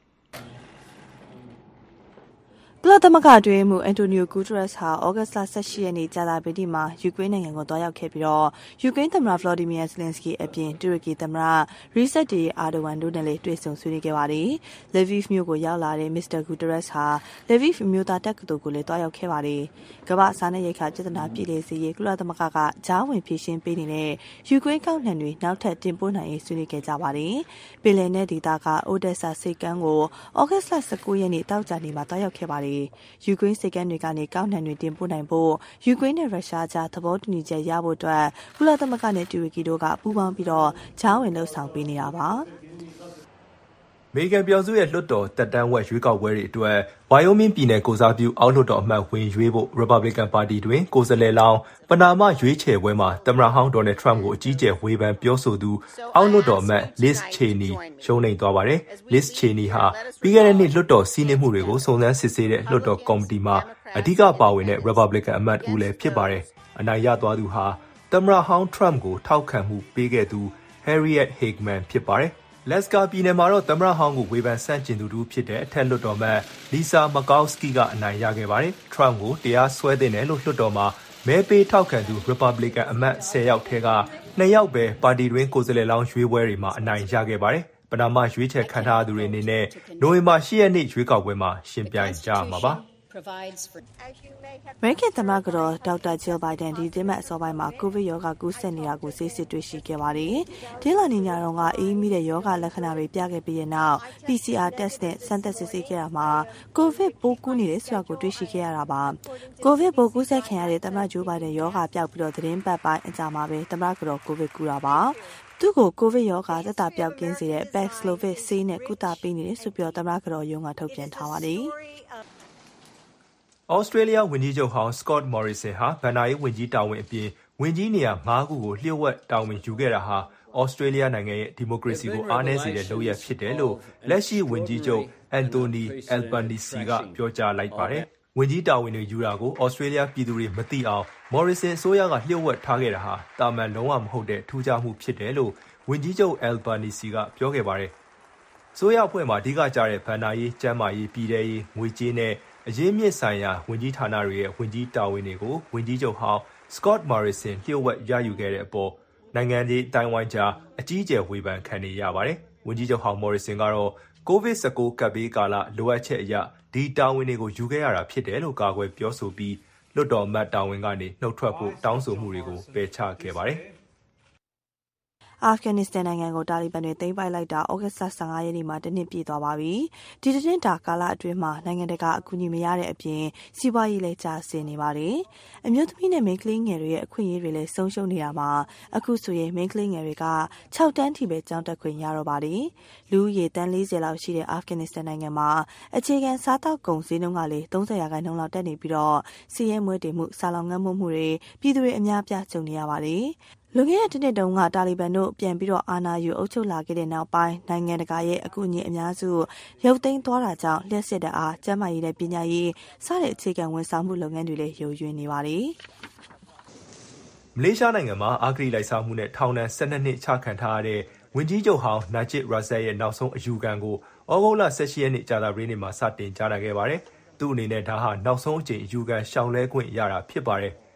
ကုလသမဂ္ဂအတွင်းမှူးအန်တိုနီယိုဂူတရက်စ်ဟာဩဂတ်စ်လဆယ့်ရှစ်ရက်နေ့ကြာသပတေးမှာယူကရိန်းနိုင်ငံကိုတွားရောက်ခဲ့ပြီးတော့ယူကရိန်းသမ္မတဗလော်ဒီမီယာဇလင်စကီအပြင်တူရကီသမ္မတရီဆက်တီအာဒိုဝမ်တို့နဲ့လည်းတွေ့ဆုံဆွေးနွေးခဲ့ပါတယ်။လေဗီဖ်မြို့ကိုရောက်လာတဲ့မစ္စတာဂူတရက်စ်ဟာလေဗီဖ်မြို့သားတက္ကသိုလ်ကိုလည်းတွားရောက်ခဲ့ပါတယ်။ကမ္ဘာ့စားနပ်ရိက္ခာပြဿနာပြည်လည်စေရေးကုလသမဂ္ဂကကြားဝင်ဖြေရှင်းပေးနေတဲ့ယူကရိန်းကောက်နှံတွေနောက်ထပ်တင်ပို့နိုင်ရေးဆွေးနွေးခဲ့ကြပါတယ်။ပင်လယ်နယ်ဒေသကအိုဒက်ဆာစိတ်ကမ်းကိုဩဂတ်စ်လဆယ့်ကိုရက်နေ့တောက်ကြနေ့မှာတွားရောက်ခဲ့ပါတယ်။ယူကရိန်းစိတ်ကမ်းတွေကနေကောက်နှံတွေတင်ပို့နိုင်ဖို့ယူကရိန်းနဲ့ရုရှားကြားသဘောတူညီချက်ရဖို့အတွက်ကုလသမဂ္ဂနဲ့တူရကီတို့ကပူးပေါင်းပြီးတော့ကြားဝင်လှုပ်ဆောင်ပေးနေတာပါ။အမေရိကန်ပြည်ထောင်စုရဲ့လွှတ်တော်တက်တန်းဝက်ရွေးကောက်ပွဲတွေအတွက်ဝိုင်ယိုမင်းပြည်နယ်ကိုစားပြုအောက်လွှတ်တော်အမတ်ဝင်ရွေးဖို့ရီပတ်ဘလစ်ကန်ပါတီတွင်ကိုယ်စားလှယ်လောင်းပနာမရွေးချယ်ပွဲမှာသမ္မတဟောင်းဒေါ်နယ်ထရမ့်ကိုအကြီးအကျယ်ဝေဖန်ပြောဆိုသူအောက်လွှတ်တော်အမတ်လစ်ချေနီရှုံးနိမ့်သွားပါတယ်။လစ်ချေနီဟာပြီးခဲ့တဲ့နှစ်လွှတ်တော်စီးနင်းမှုတွေကိုစုံစမ်းစစ်ဆေးတဲ့လွှတ်တော်ကော်မတီမှာအဓိကပါဝင်တဲ့ရီပတ်ဘလစ်ကန်အမတ်ဦးလည်းဖြစ်ပါတယ်။အနိုင်ရသွားသူဟာသမ္မတဟောင်းထရမ့်ကိုထောက်ခံမှုပေးခဲ့သူ Harriet Hageman ဖြစ်ပါတယ်။လက်စကာပြည်နယ်မှာတော့သမ္မတဟောင်းကိုဝေဖန်ဆန့်ကျင်သူတူဖြစ်တဲ့အထက်လွှတ်တော်မှလီဆာမကောက်စကီကအနိုင်ရခဲ့ပါတယ်။ထရမ့်ကိုတရားစွဲသင့်တယ်လို့လွှတ်တော်မှာမဲပေးထောက်ခံသူရီပတ်ဘလစ်ကန်အမတ်ဆယ်ယောက်ထဲကနှစ်ယောက်ပဲပါတီတွင်းကိုယ်စားလှယ်လောင်းရွေးပွဲတွေမှာအနိုင်ရခဲ့ပါတယ်။ပနာမရွေးချယ်ခံထားသူတွေအနေနဲ့နိုဝင်ဘာရှစ်ရက်နေ့ရွေးကောက်ပွဲမှာရှင်ပြိုင်ကြမှာပါ။အမေရိကန်သမ္မတကတော့ဒေါက်တာဂျီလ်ဘိုင်ဒန်ဒီတင်မဲ့အစောပိုင်းမှာကိုဗစ်ရောဂါကူးစက်နေတာကိုစစ်စစ်တွေ့ရှိခဲ့ပါတယ်။ဒီလနေ့ညတော့ကအေးမိတဲ့ရောဂါလက္ခဏာတွေပြခဲ့ပြီးတဲ့နောက် ပီ စီ အာ test နဲ့စမ်းသပ်စစ်ဆေးခဲ့တာမှာကိုဗစ်ပိုးကူးနေတယ်ဆိုတာကိုတွေ့ရှိခဲ့ရတာပါ။ကိုဗစ်ပိုးကူးစက်ခံရတဲ့သမ္မတဂျိုးဘိုင်ဒန်ရောဂါပျောက်ပြီးတော့သတင်းပတ်ပိုင်းအကြာမှာပဲသမ္မတကတော့ကိုဗစ်ကူးတာပါ။သူ့ကိုကိုဗစ်ရောဂါသက်သာပြောက်ကင်းစေတဲ့ Paxlovid ဆေးနဲ့ကုသပေးနေတယ်ဆိုပြီးတော့သမ္မတကတော့ရုံးကထုတ်ပြန်ထားပါတယ်။ဩစတြေးလျဝန်ကြီးချုပ်ဟောင်းစကော့မော်ရီဆန်ဟာဘဏ္ဍာရေးဝန်ကြီးတာဝန်အပြင်ဝန်ကြီးနေရာငါးခုကိုလျှို့ဝှက်တာဝန်ယူခဲ့တာဟာဩစတြေးလျနိုင်ငံရဲ့ဒီမိုကရေစီကိုအားနည်းစေတဲ့လုပ်ရပ်ဖြစ်တယ်လို့လက်ရှိဝန်ကြီးချုပ်အန်တိုနီအယ်ဘနီစီကပြောကြားလိုက်ပါတယ်။ဝန်ကြီးတာဝန်တွေယူတာကိုဩစတြေးလျပြည်သူတွေမသိအောင်မော်ရီဆန်အစိုးရကလျှို့ဝှက်ထားခဲ့တာဟာတာမန်လုံးဝမဟုတ်တဲ့ထူးခြားမှုဖြစ်တယ်လို့ဝန်ကြီးချုပ်အယ်ဘနီစီကပြောခဲ့ပါတယ်။ဆိုရအဖွဲ့မှာအဓိကကျတဲ့ဘဏ္ဍာရေး၊ကျန်းမာရေး၊ပြည်ထရေး၊ငွေကြေးနဲ့အရေးမြစ်ဆိုင်ရာဝန်ကြီးဌာနတွေရဲ့ဝန်ကြီးတာဝန်တွေကိုဝန်ကြီးချုပ်ဟောင်းစကော့မော်ရီဆန်လျှို့ဝှက်ရယူခဲ့တဲ့အပေါ်နိုင်ငံရေးအတိုင်းဝိုင်းကြားအကြီးအကျယ်ဝေဖန်ခံနေရပါတယ်။ဝန်ကြီးချုပ်ဟောင်းမော်ရီဆန်ကတော့ကိုဗစ်-၁၉ ကပ်ဘေးကာလလိုအပ်ချက်အရဒီတာဝန်တွေကိုယူခဲ့ရတာဖြစ်တယ်လို့ကာကွယ်ပြောဆိုပြီးလွှတ်တော်အမတ်တာဝန်ကနေနှုတ်ထွက်ဖို့တောင်းဆိုမှုတွေကိုပယ်ချခဲ့ပါတယ်။အာဖဂန်နစ္စတန်နိုင်ငံကိုတာလီဘန်တွေသိမ်းပိုက်လိုက်တာဩဂတ်စ်လဆယ့်ငါးရက်နေ့မှာတစ်နှစ်ပြည့်သွားပါပြီ။ဒီတစ်နှစ်တာကာလအတွင်းမှာနိုင်ငံတကာအကူအညီမရတဲ့အပြင်စီးပွားရေးလည်းကျဆင်းနေပါတယ်။အမျိုးသမီးနဲ့မိန်းကလေးငယ်တွေရဲ့အခွင့်အရေးတွေလည်းဆုံးရှုံးနေတာမှာအခုဆိုရင်မိန်းကလေးငယ်တွေကခြောက်တန်းထိပဲကျောင်းတက်ခွင့်ရတော့ပါတယ်။လူဦးရေတန်းလေးဆယ်လောက်ရှိတဲ့အာဖဂန်နစ္စတန်နိုင်ငံမှာအခြေခံစားသောက်ကုန်ဈေးနှုန်းကလည်းသုံးဆယ်ရာခိုင်နှုန်းလောက်တက်နေပြီးတော့စီးရဲမွေးတေမှုဆာလောင်ငတ်မှုမှုတွေပြည်သူတွေအများပြကြုံနေရပါတယ်။လွန်ခဲ့တဲ့တစ်နှစ်တုန်းကတာလီဘန်တို့ပြန်ပြီးတော့အာဏာယူအုပ်ချုပ်လာခဲ့တဲ့နောက်ပိုင်းနိုင်ငံတကာရဲ့အကူအညီအများစုရုပ်သိမ်းသွားတာကြောင့်လျှက်စစ်တအားကျန်းမာရေးနဲ့ပညာရေးစတဲ့အခြေခံဝန်ဆောင်မှုလုပ်ငန်းတွေလည်းယိုယွင်းနေပါတယ်။မလေးရှားနိုင်ငံမှာအဂတိလိုက်စားမှုနဲ့ထောင်ဒဏ်၁၂နှစ်ချခံထားရတဲ့ဝန်ကြီးချုပ်ဟောင်းနာဂျစ်ရာဆယ်ရဲ့နောက်ဆုံးအယူခံကိုဩဂုတ်လ၁၈ရက်နေ့ကြာသပတေးနေ့မှာစတင်ကြားနာခဲ့ပါတယ်။သူ့အနေနဲ့ဒါဟာနောက်ဆုံးအကြိမ်အယူခံရှောင်လဲခွင့်ရတာဖြစ်ပါတယ်။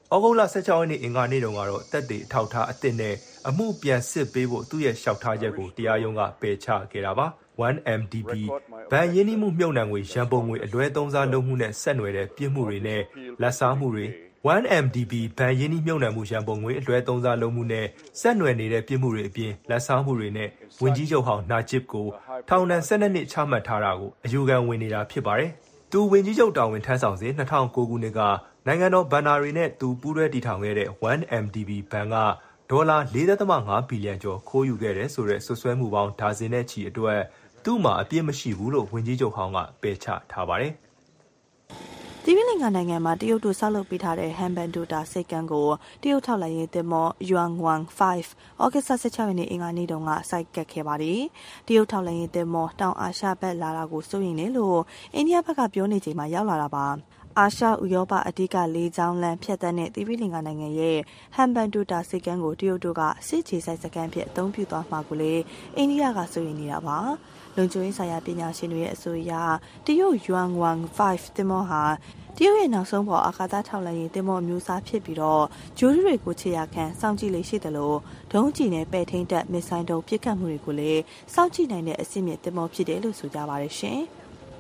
ဩဂုတ်လဆယ့်ခြောက်ရက်နေ့အင်္ဂါနေ့တုန်းကတော့တက်တေအထောက်ထားအသစ်နဲ့အမှုပြန်စစ်ပေးဖို့သူ့ရဲ့လျှောက်ထားချက်ကိုတရားရုံးကပယ်ချခဲ့တာပါ one M D B ဘဏ်ရင်းနှီးမှုမြုပ်နှံငွေရန်ပုံငွေအလွဲသုံးစားလုပ်မှုနဲ့ဆက်နွယ်တဲ့ပြစ်မှုတွေနဲ့လက်စားမှုတွေ one M D B ဘဏ်ရင်းနှီးမြုပ်နှံမှုရန်ပုံငွေအလွဲသုံးစားလုပ်မှုနဲ့ဆက်နွယ်နေတဲ့ပြစ်မှုတွေအပြင်လက်စားမှုတွေနဲ့ဝန်ကြီးချုပ်ဟောင်းနာဂျစ်ကိုထောင်ဒဏ်၁၂နှစ်ချမှတ်ထားတာကိုအယူခံဝင်နေတာဖြစ်ပါတယ်။သူဝန်ကြီးချုပ်တာဝန်ထမ်းဆောင်စဉ်၂၀၀၉ခုနှစ်ကနိုင်ငံတော်ဘဏ္ဍာတွေနဲ့သူပူးတွဲတည်ထောင်ခဲ့တဲ့ one M D B ဘဏ်ကဒေါ်လာ ၄.၅ ဘီလီယံကျော်ခိုးယူခဲ့တယ်ဆိုတဲ့ဆွဆွဲမှုပေါင်းဒါဇင်နဲ့ချီအတွက်သူ့မှာအပြစ်မရှိဘူးလို့ဝန်ကြီးချုပ်ဟောင်းကပယ်ချထားပါတယ်။သီရိလင်္ကာနိုင်ငံမှာတရုတ်တို့ဆောက်လုပ်ပေးထားတဲ့ဟန်ဘန်ဒိုတာစိတ်ကမ်းကိုတရုတ်ထောက်လှမ်းရေးသင်္ဘော Yuanwang 5 ဩဂတ်စ်ဆယ့်ခြောက်ရက်နေ့အင်္ဂါနေ့တုန်းကစိုက်ကတ်ခဲ့ပါတယ်။တရုတ်ထောက်လှမ်းရေးသင်္ဘောတောင်အာရှဘက်လာတာကိုစိုးရိမ်တယ်လို့အိန္ဒိယဘက်ကပြောနေချိန်မှာရောက်လာတာပါ။အာရှဥရောပအဓိကလေးချောင်းလမ်းဖြတ်တန်းတဲ့သီရိလင်္ကာနိုင်ငံရဲ့ဟန်ဘန်ဒိုတာစိတ်ကမ်းကိုတရုတ်တို့ကစစ်ချေဆိုင်စကန်ဖြစ်အသုံးပြုသွားမှာကိုလေအိန္ဒိယကစိုးရိမ်နေတာပါ။လုံခြုံရေးဆိုင်ရာပညာရှင်တွေရဲ့အဆိုအရတရုတ် Yuanwang 5 သင်္ဘောဟာတရုတ်ရဲ့နောက်ဆုံးပေါ်အာကာသထောက်လှမ်းရေးသင်္ဘောမျိုးစားဖြစ်ပြီးတော့ဂျိုးတွေကိုခြေရခံစောင့်ကြည့်လေရှိတယ်လို့ဒုံးကျည်နဲ့ပဲ့ထိန်းတပ်မစ်ဆိုင်းတုံးပစ်ခတ်မှုတွေကိုလည်းစောင့်ကြည့်နိုင်တဲ့အဆင့်မြင့်သင်္ဘောဖြစ်တယ်လို့ဆိုကြပါတယ်ရှင်။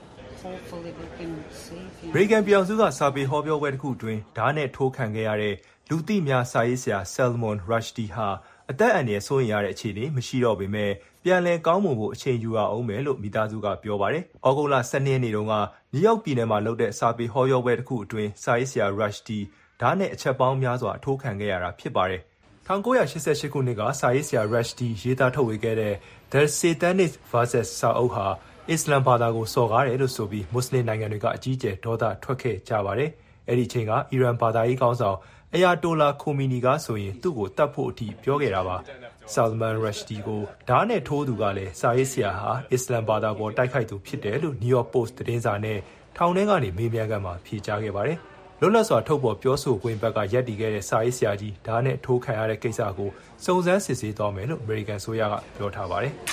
အမေရိကန်ပြည်ထောင်စုကစာပေဟောပြောပွဲတစ်ခုတွင်ဓာတ်နဲ့ထိုးခံခဲ့ရတဲ့လူသိများစာရေးဆရာ Salman Rushdie ဟာအသက်အန္တရာယ်စိုးရိမ်ရတဲ့အခြေအနေမရှိတော့ပေမဲ့ပြန်လည်ကောင်းမွန်ဖို့အချိန်ယူရအောင်မယ်လို့မိသားစုကပြောပါတယ်။ဩဂုတ်လ၁၂ရက်နေ့တုန်းကနယူးယောက်ပြည်နယ်မှာလုပ်တဲ့စာပေဟောပြောပွဲတစ်ခုအတွင်းစာရေးဆရာ Rushdie ဓာတ်နဲ့အချက်ပေါင်းများစွာအထိုးခံခဲ့ရတာဖြစ်ပါတယ်။၁၉၈၈ခုနှစ်ကစာရေးဆရာ Rushdie ရေးသားထုတ်ဝေခဲ့တဲ့ The Satanic Verses စာအုပ်ဟာအစ္စလမ်ဘာသာကိုစော်ကားတယ်လို့ဆိုပြီးမွတ်စလင်နိုင်ငံတွေကအကြီးအကျယ်ဒေါသထွက်ခဲ့ကြပါတယ်။အဲ့ဒီချိန်ကအီရန်ဘာသာရေးကောင်းဆောင်အယာတိုလာခိုမီနီကဆိုရင်သူ့ကိုတတ်ဖို့အထိပြောခဲ့တာပါ။ Salman Rushdie ကိုဓာတ်နဲ့ထိုးသူကလည်းစာရေးဆရာဟာအစ္စလမ်ဘာသာပေါ်တိုက်ခိုက်သူဖြစ်တယ်လို့ New York Post သတင်းစာနဲ့ထောင်ထဲကနေမေးမြန်းခန်းမှာဖြေကြားခဲ့ပါတယ်။လွတ်လပ်စွာထုတ်ဖော်ပြောဆိုခွင့်ဘက်ကရပ်တည်ခဲ့တဲ့စာရေးဆရာကြီးဓာတ်နဲ့ထိုးခံရတဲ့ကိစ္စကိုစုံစမ်းစစ်ဆေးသွားမယ်လို့ American ဆိုရကပြောထားပါတယ်။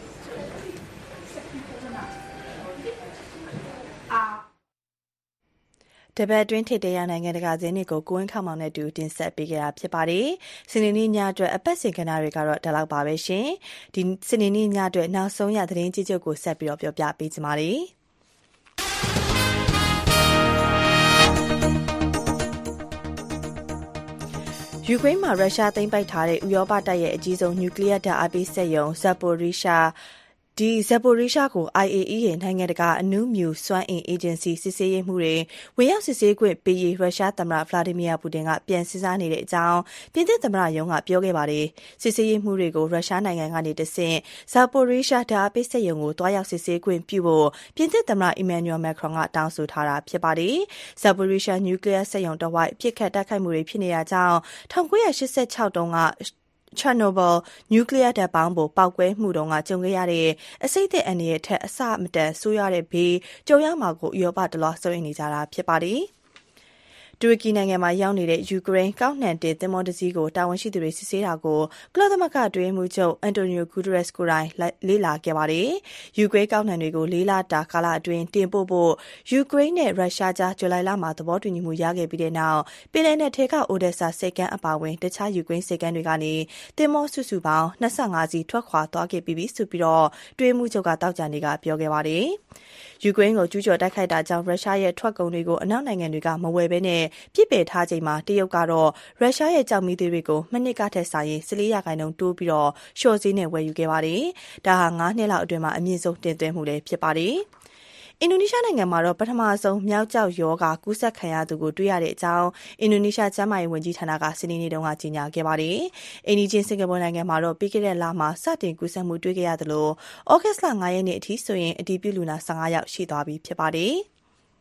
တပတ်အတွင်းထိပ်တရနိုင်ငံတကာဇင်းတွေကိုကိုဝင်းခမောင်နဲ့တူတင်ဆက်ပေးခဲ့တာဖြစ်ပါတယ်။စနေနေ့ညအတွက်အပတ်စဉ်ကဏ္ဍတွေကတော့ဒါလောက်ပါပဲရှင်။ဒီစနေနေ့ညအတွက်နောက်ဆုံးရသတင်းကြီးချုပ်ကိုဆက်ပြီးတော့ပြောပြပေးကြပါမယ်။ယူကရိန်းမှာရုရှားသိမ်းပိုက်ထားတဲ့ဥရောပတပ်ရဲ့အကြီးဆုံးနျူကလ িয়ার ဓာတ်အားပေးစက်ရုံ Zaporizhzhiaဒီ Zaporizhzhia ကို I A E A နိုင်ငံတကာအနုမြူစွမ်းအင်အေဂျင်စီစစ်ဆေးရေးမှုတွေဝင်ရောက်စစ်ဆေးခွင့်ပေးရေးရုရှားသမ္မတ Vladimir Putin ကပြန်စဉ်းစားနေတဲ့အကြောင်းပြင်သစ်သမ္မတရုံးကပြောခဲ့ပါတယ်။စစ်ဆေးရေးမှုတွေကိုရုရှားနိုင်ငံကနေတဆင့် Zaporizhzhia ဓာတ်အားပေးစက်ရုံကိုတွားရောက်စစ်ဆေးခွင့်ပြုဖို့ပြင်သစ်သမ္မတ Emmanuel Macron ကတောင်းဆိုထားတာဖြစ်ပါတယ်။ Zaporizhzhia နျူကလ িয়ার စက်ရုံတစ်ဝိုက်ပြစ်ခတ်တိုက်ခိုက်မှုတွေဖြစ်နေတာကြောင့်၁၉၈၆တုန်းကChernobyl နျူကလ িয়ার ဓာတ်ပေါင်းပိုပောက်ကွဲမှုတုန်းကကြုံခဲ့ရတဲ့အဆိပ်သင့်အန္တရာယ်ထက်အဆမတန်ဆိုးရတဲ့ဘေးကြုံရမှာကိုဥရောပတလွှားစိုးရိမ်နေကြတာဖြစ်ပါတယ်။တူရကီနိုင်ငံမှာရောက်နေတဲ့ယူကရိန်းကောက်နှံတင်သင်္ဘောတစ်စီးကိုတာဝန်ရှိသူတွေစစ်ဆေးတာကိုကုလသမဂ္ဂအတွင်းမှူးချုပ်အန်တိုနီယိုဂူတရက်စ်ကိုယ်တိုင်လေ့လာခဲ့ပါတယ်။ယူကရိန်းကောက်နှံတွေကိုလေးလတာကာလအတွင်းတင်ပို့ဖို့ယူကရိန်းနဲ့ရုရှားကြားဇူလိုင်လမှာသဘောတူညီမှုရခဲ့ပြီးတဲ့နောက်ပင်လယ်နယ်ထဲကအိုဒက်ဆာစိတ်ကမ်းအပါအဝင်တခြားယူကရိန်းစိတ်ကမ်းတွေကနေသင်္ဘောစုစုပေါင်း၂၅စီးထွက်ခွာသွားခဲ့ပြီးပြီဆိုပြီးတော့တွင်းမှူးချုပ်ကတောက်ကြနေကပြောခဲ့ပါတယ်။ယူကရိန်းကိုကျူးကျော်တိုက်ခိုက်တာကြောင့်ရုရှားရဲ့ထွက်ကုန်တွေကိုအနောက်နိုင်ငံတွေကမဝယ်ဘဲနဲ့ပြစ်ပယ်ထားချိန်မှာတရုတ်ကတော့ရုရှားရဲ့ကြောက်မီးသေးတွေကိုမနှစ်ကထက်စာရင်၁၄ရာခိုင်နှုန်းတိုးပြီးတော့ရှော့ဈေးနဲ့ဝယ်ယူခဲ့ပါတယ်။ဒါဟာ၅နှစ်လောက်အတွင်းမှာအမြင့်ဆုံးတင်သွင်းမှုလည်းဖြစ်ပါတယ်။အင်ဒိုနီးရှားနိုင်ငံမှာတော့ပထမဆုံးမြောက်ကျောက်ရောဂါကူးစက်ခံရသူကိုတွေ့ရတဲ့အကြောင်းအင်ဒိုနီးရှားကျန်းမာရေးဝန်ကြီးဌာနကစနေနေ့တုန်းကကြေညာခဲ့ပါတယ်။အိန္ဒိချင်းစင်ကာပူနိုင်ငံမှာတော့ပြီးခဲ့တဲ့လမှာစတင်ကူးစက်မှုတွေ့ခဲ့ရသလိုဩဂတ်စ်လ၅ရက်နေ့အထိဆိုရင်အတည်ပြုလူနာ၁၅ယောက်ရှိသွားပြီဖြစ်ပါတယ်။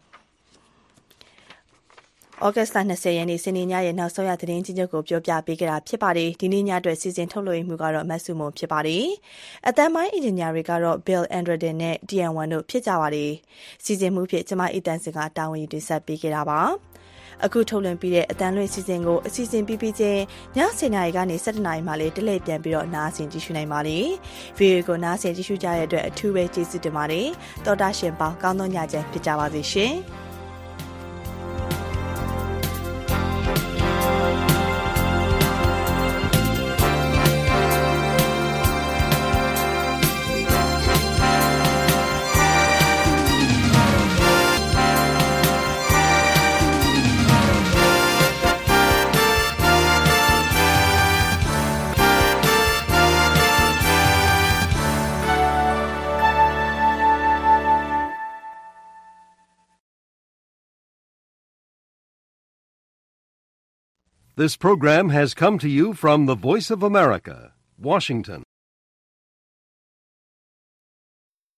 ဩဂတ်စ်လ၂၀ရက်နေ့စနေညရဲ့နောက်ဆုံးရသတင်းချင်းချုပ်ကိုပြောပြပေးကြတာဖြစ်ပါတယ်။ဒီနေ့ညအတွက်စီစဉ်ထုတ်လွှင့်မှုကတော့မတ်စုမုံဖြစ်ပါတယ်။အသံပိုင်းအင်ဂျင်နီယာတွေကတော့ Bill Andrew နဲ့ ဒီအန် ဝန်တို့ဖြစ်ကြပါတယ်။စီစဉ်မှုဖြစ်ကျမအီတန်စင်ကတာဝန်ယူတင်ဆက်ပေးခဲ့တာပါ။အခုထုတ်လွှင့်ပြီးတဲ့အတန်လွှင့်စီစဉ်ကိုအစီအစဉ်ပြီးပြီးချင်းညဆယ်နာရီကနေ၁၇နာရီမှလည်းတလဲပြန်ပြီးတော့နားဆင်ကြည့်ရှုနိုင်ပါလေ။ဗီဒီယိုကိုနားဆင်ကြည့်ရှုကြတဲ့အတွက်အထူးပဲကျေးဇူးတင်ပါတယ်။တော်တာရှင်ပေါင်းကောင်းသောညချမ်းဖြစ်ကြပါစေရှင်။ This program has come to you from the Voice of America, Washington.